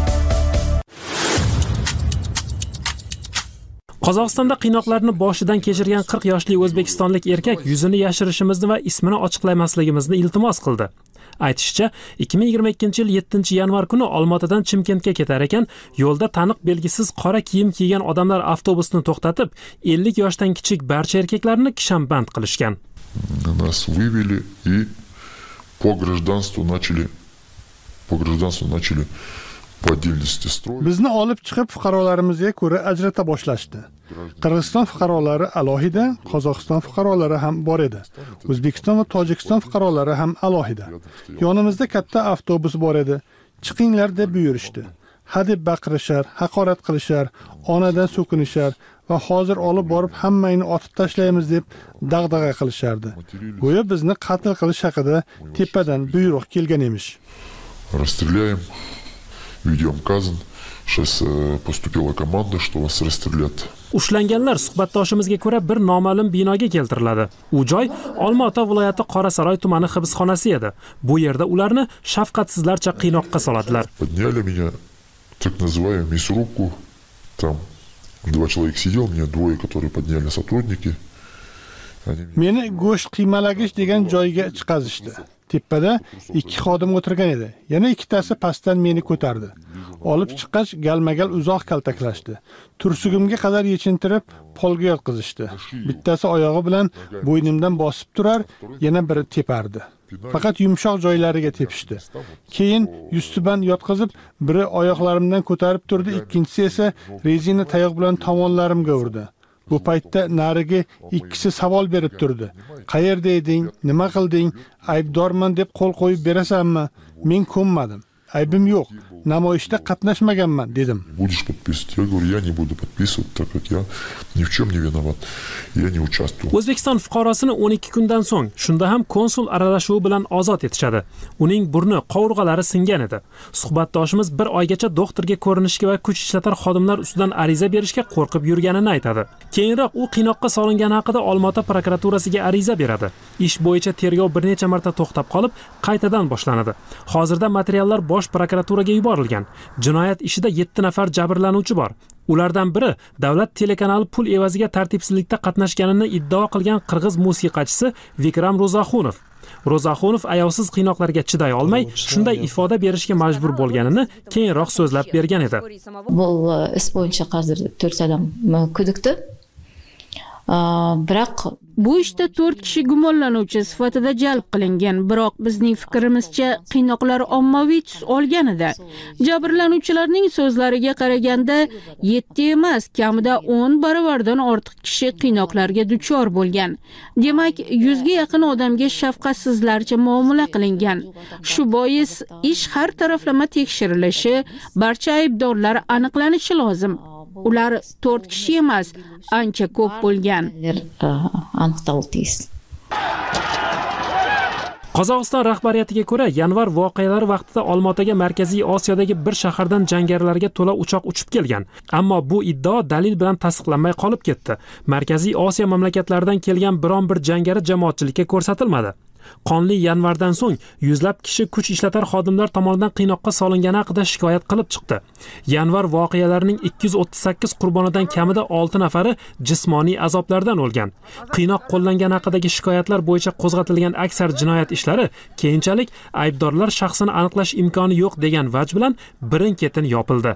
Qozog'istonda qiynoqlarni boshidan kechirgan qirq yoshli o'zbekistonlik erkak yuzini yashirishimizni va ismini ochiqlamasligimizni iltimos qildi. Aytishicha, ikki ming yigirma ikkinchi yil yettinchi yanvar kuni Olmaotadan Chimkentga ketar ekan, yo'lda taniq belgisiz qora kiyim kiygan odamlar avtobusni to'xtatib, ellik yoshdan kichik barcha erkaklarni kishamband qilishgan. Нас вывели и по гражданству начали по гражданству начали по отдельности строить. Bizni olib chiqib fuqarolarimizga ko'ra ajrata boshlashdi. Qirg'iziston fuqarolari alohida, Qozog'iston fuqarolari ham bor edi. O'zbekiston va Tojikiston fuqarolari ham alohida. Yonimizda katta avtobus bor edi. Chiqinglar deb buyurishdi. Ha deb baqirishar, haqorat qilishar, onadan so'kinishar va hozir olib borib hammangni otib tashlaymiz deb dag'dag'a qilishardi. Go'yo bizni qatl qilish haqida tepadan buyruq kelgan emish. Расстреляем. Ведем казнь. Сейчас поступила команда, что вас расстрелят. Ushlanganlar suhbatdoshimizga ko'ra bir noma'lum binoga keltiriladi. U joy Olmaota viloyati Qorasaroy tumani hibsxonasi edi. Bu yerda ularni shafqatsizlarcha qiynoqqa soladilar. Подняли меня, так называемую мясорубку. Там два человека сидел, меня двое, которые подняли сотрудники. Meni go'sht qiymalagich degan joyga chiqazishdi. Tepada ikki xodim o'tirgan edi. Yana ikkitasi pastdan meni ko'tardi. Olib chiqqach, galmagal uzoq kaltaklashdi. Tursugimga qadar yechintirib, polga yotqizishdi. Bittasi oyog'i bilan bo'ynimdan bosib turar, yana biri tepardi. Faqat yumshoq joylariga tepishdi. Keyin yustiban yotqizib, biri oyoqlarimdan ko'tarib turdi, ikkinchisi esa rezina tayoq bilan tomonlarimga urdi. Bu paytda narigi ikkisi savol berib turdi. Qayerda eding? Nima qilding? Aybdorman deb qo'l qo'yib berasanmi? Men ko'nmadim. Aybim yo'q. Namoyishda qatnashmaganman dedim. Будешь подписывать? Я говорю, я не буду подписывать, так как я ни в чем не виноват. Я не участвую. O'zbekiston fuqarosini o'n ikki kundan so'ng, shunda ham konsul aralashuvi bilan ozod etishadi. Uning burni, qovurg'alari singan edi. Suhbatdoshimiz bir oygacha doktorga ko'rinishga va kuch ishlatar xodimlar ustidan ariza berishga qo'rqib yurganini aytadi. Keyinroq u qiynoqqa solingani haqida Olmaota prokuraturasiga ariza beradi. Ish bo'yicha tergov bir necha marta to'xtab qolib, qaytadan boshlanadi. Hozirda materiallar bosh prokuraturaga yuborilgan. Jinoyat ishida yetti nafar jabrlanuvchi bor. Ulardan biri davlat telekanali pul evaziga tartibsizlikda qatnashganini iddao qilgan qirg'iz musiqachisi Vikram Ro'zaxunov. Ro'zaxunov ayovsiz qiynoqlarga chiday olmay, shunday ifoda berishga majbur bo'lganini keyinroq so'zlab bergan edi. Bu ish bo'yicha hozir to'rt odam kudikdi. Biroq bu ishda to'rt kishi gumonlanuvchi sifatida jalb qilingan, biroq bizning fikrimizcha qiynoqlar ommaviy tus olgan edi. Jabrlanuvchilarning so'zlariga qaraganda yetti emas, kamida o'n baravardan ortiq kishi qiynoqlarga duchor bo'lgan. Demak, yuzga yaqin odamga shafqatsizlarcha muomala qilingan. Shu bois ish har taraflama tekshirilishi, barcha aybdorlar aniqlanishi lozim. Ular to'rt kishi emas, ancha ko'p bo'lgan. Qozog'iston rahbariyatiga ko'ra, yanvar voqealari vaqtida Olmaotaga Markaziy Osiyodagi bir shahardan jangarilarga to'la uchoq uchib kelgan. Ammo bu iddao dalil bilan tasdiqlanmay qolib ketdi. Markaziy Osiyo mamlakatlaridan kelgan biron bir jangari jamoatchilikka ko'rsatilmadi. Qonli yanvardan so'ng yuzlab kishi kuch ishlatar xodimlar tomonidan qiynoqqa solingani haqida shikoyat qilib chiqdi. Yanvar voqealarining ikki yuz o'ttiz sakkiz qurbonidan kamida olti nafari jismoniy azoblardan o'lgan. Qiynoq qo'llangani haqidagi shikoyatlar bo'yicha qo'zg'atilgan aksar jinoyat ishlari keyinchalik aybdorlar shaxsini aniqlash imkoni yo'q degan vaj bilan birin-ketin yopildi.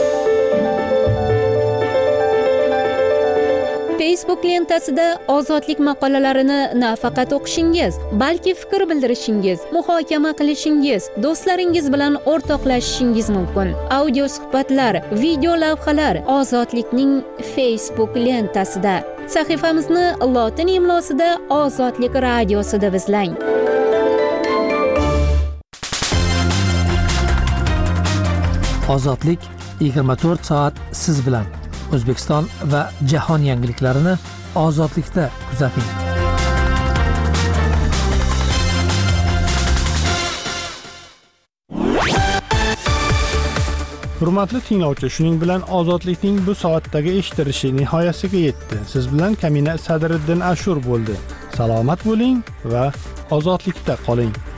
Facebook lentasida ozodlik maqolalarini nafaqat o'qishingiz, balki fikr bildirishingiz, muhokama qilishingiz, do'stlaringiz bilan o'rtoqlashishingiz mumkin. Audio suhbatlar, video lavhalar Ozodlikning Facebook lentasida. Sahifamizni lotin imlosida Ozodlik radiosi deb izlang. Ozodlik yigirma to'rt soat siz bilan. O'zbekiston va jahon yangiliklarini ozodlikda kuzating. Hurmatli tinglovchi, shuning bilan ozodlikning bu soatdagi eshitilishi nihoyasiga yetdi. Siz bilan Kamina Sadriddin Ashur bo'ldi. Salomat bo'ling va ozodlikda qoling.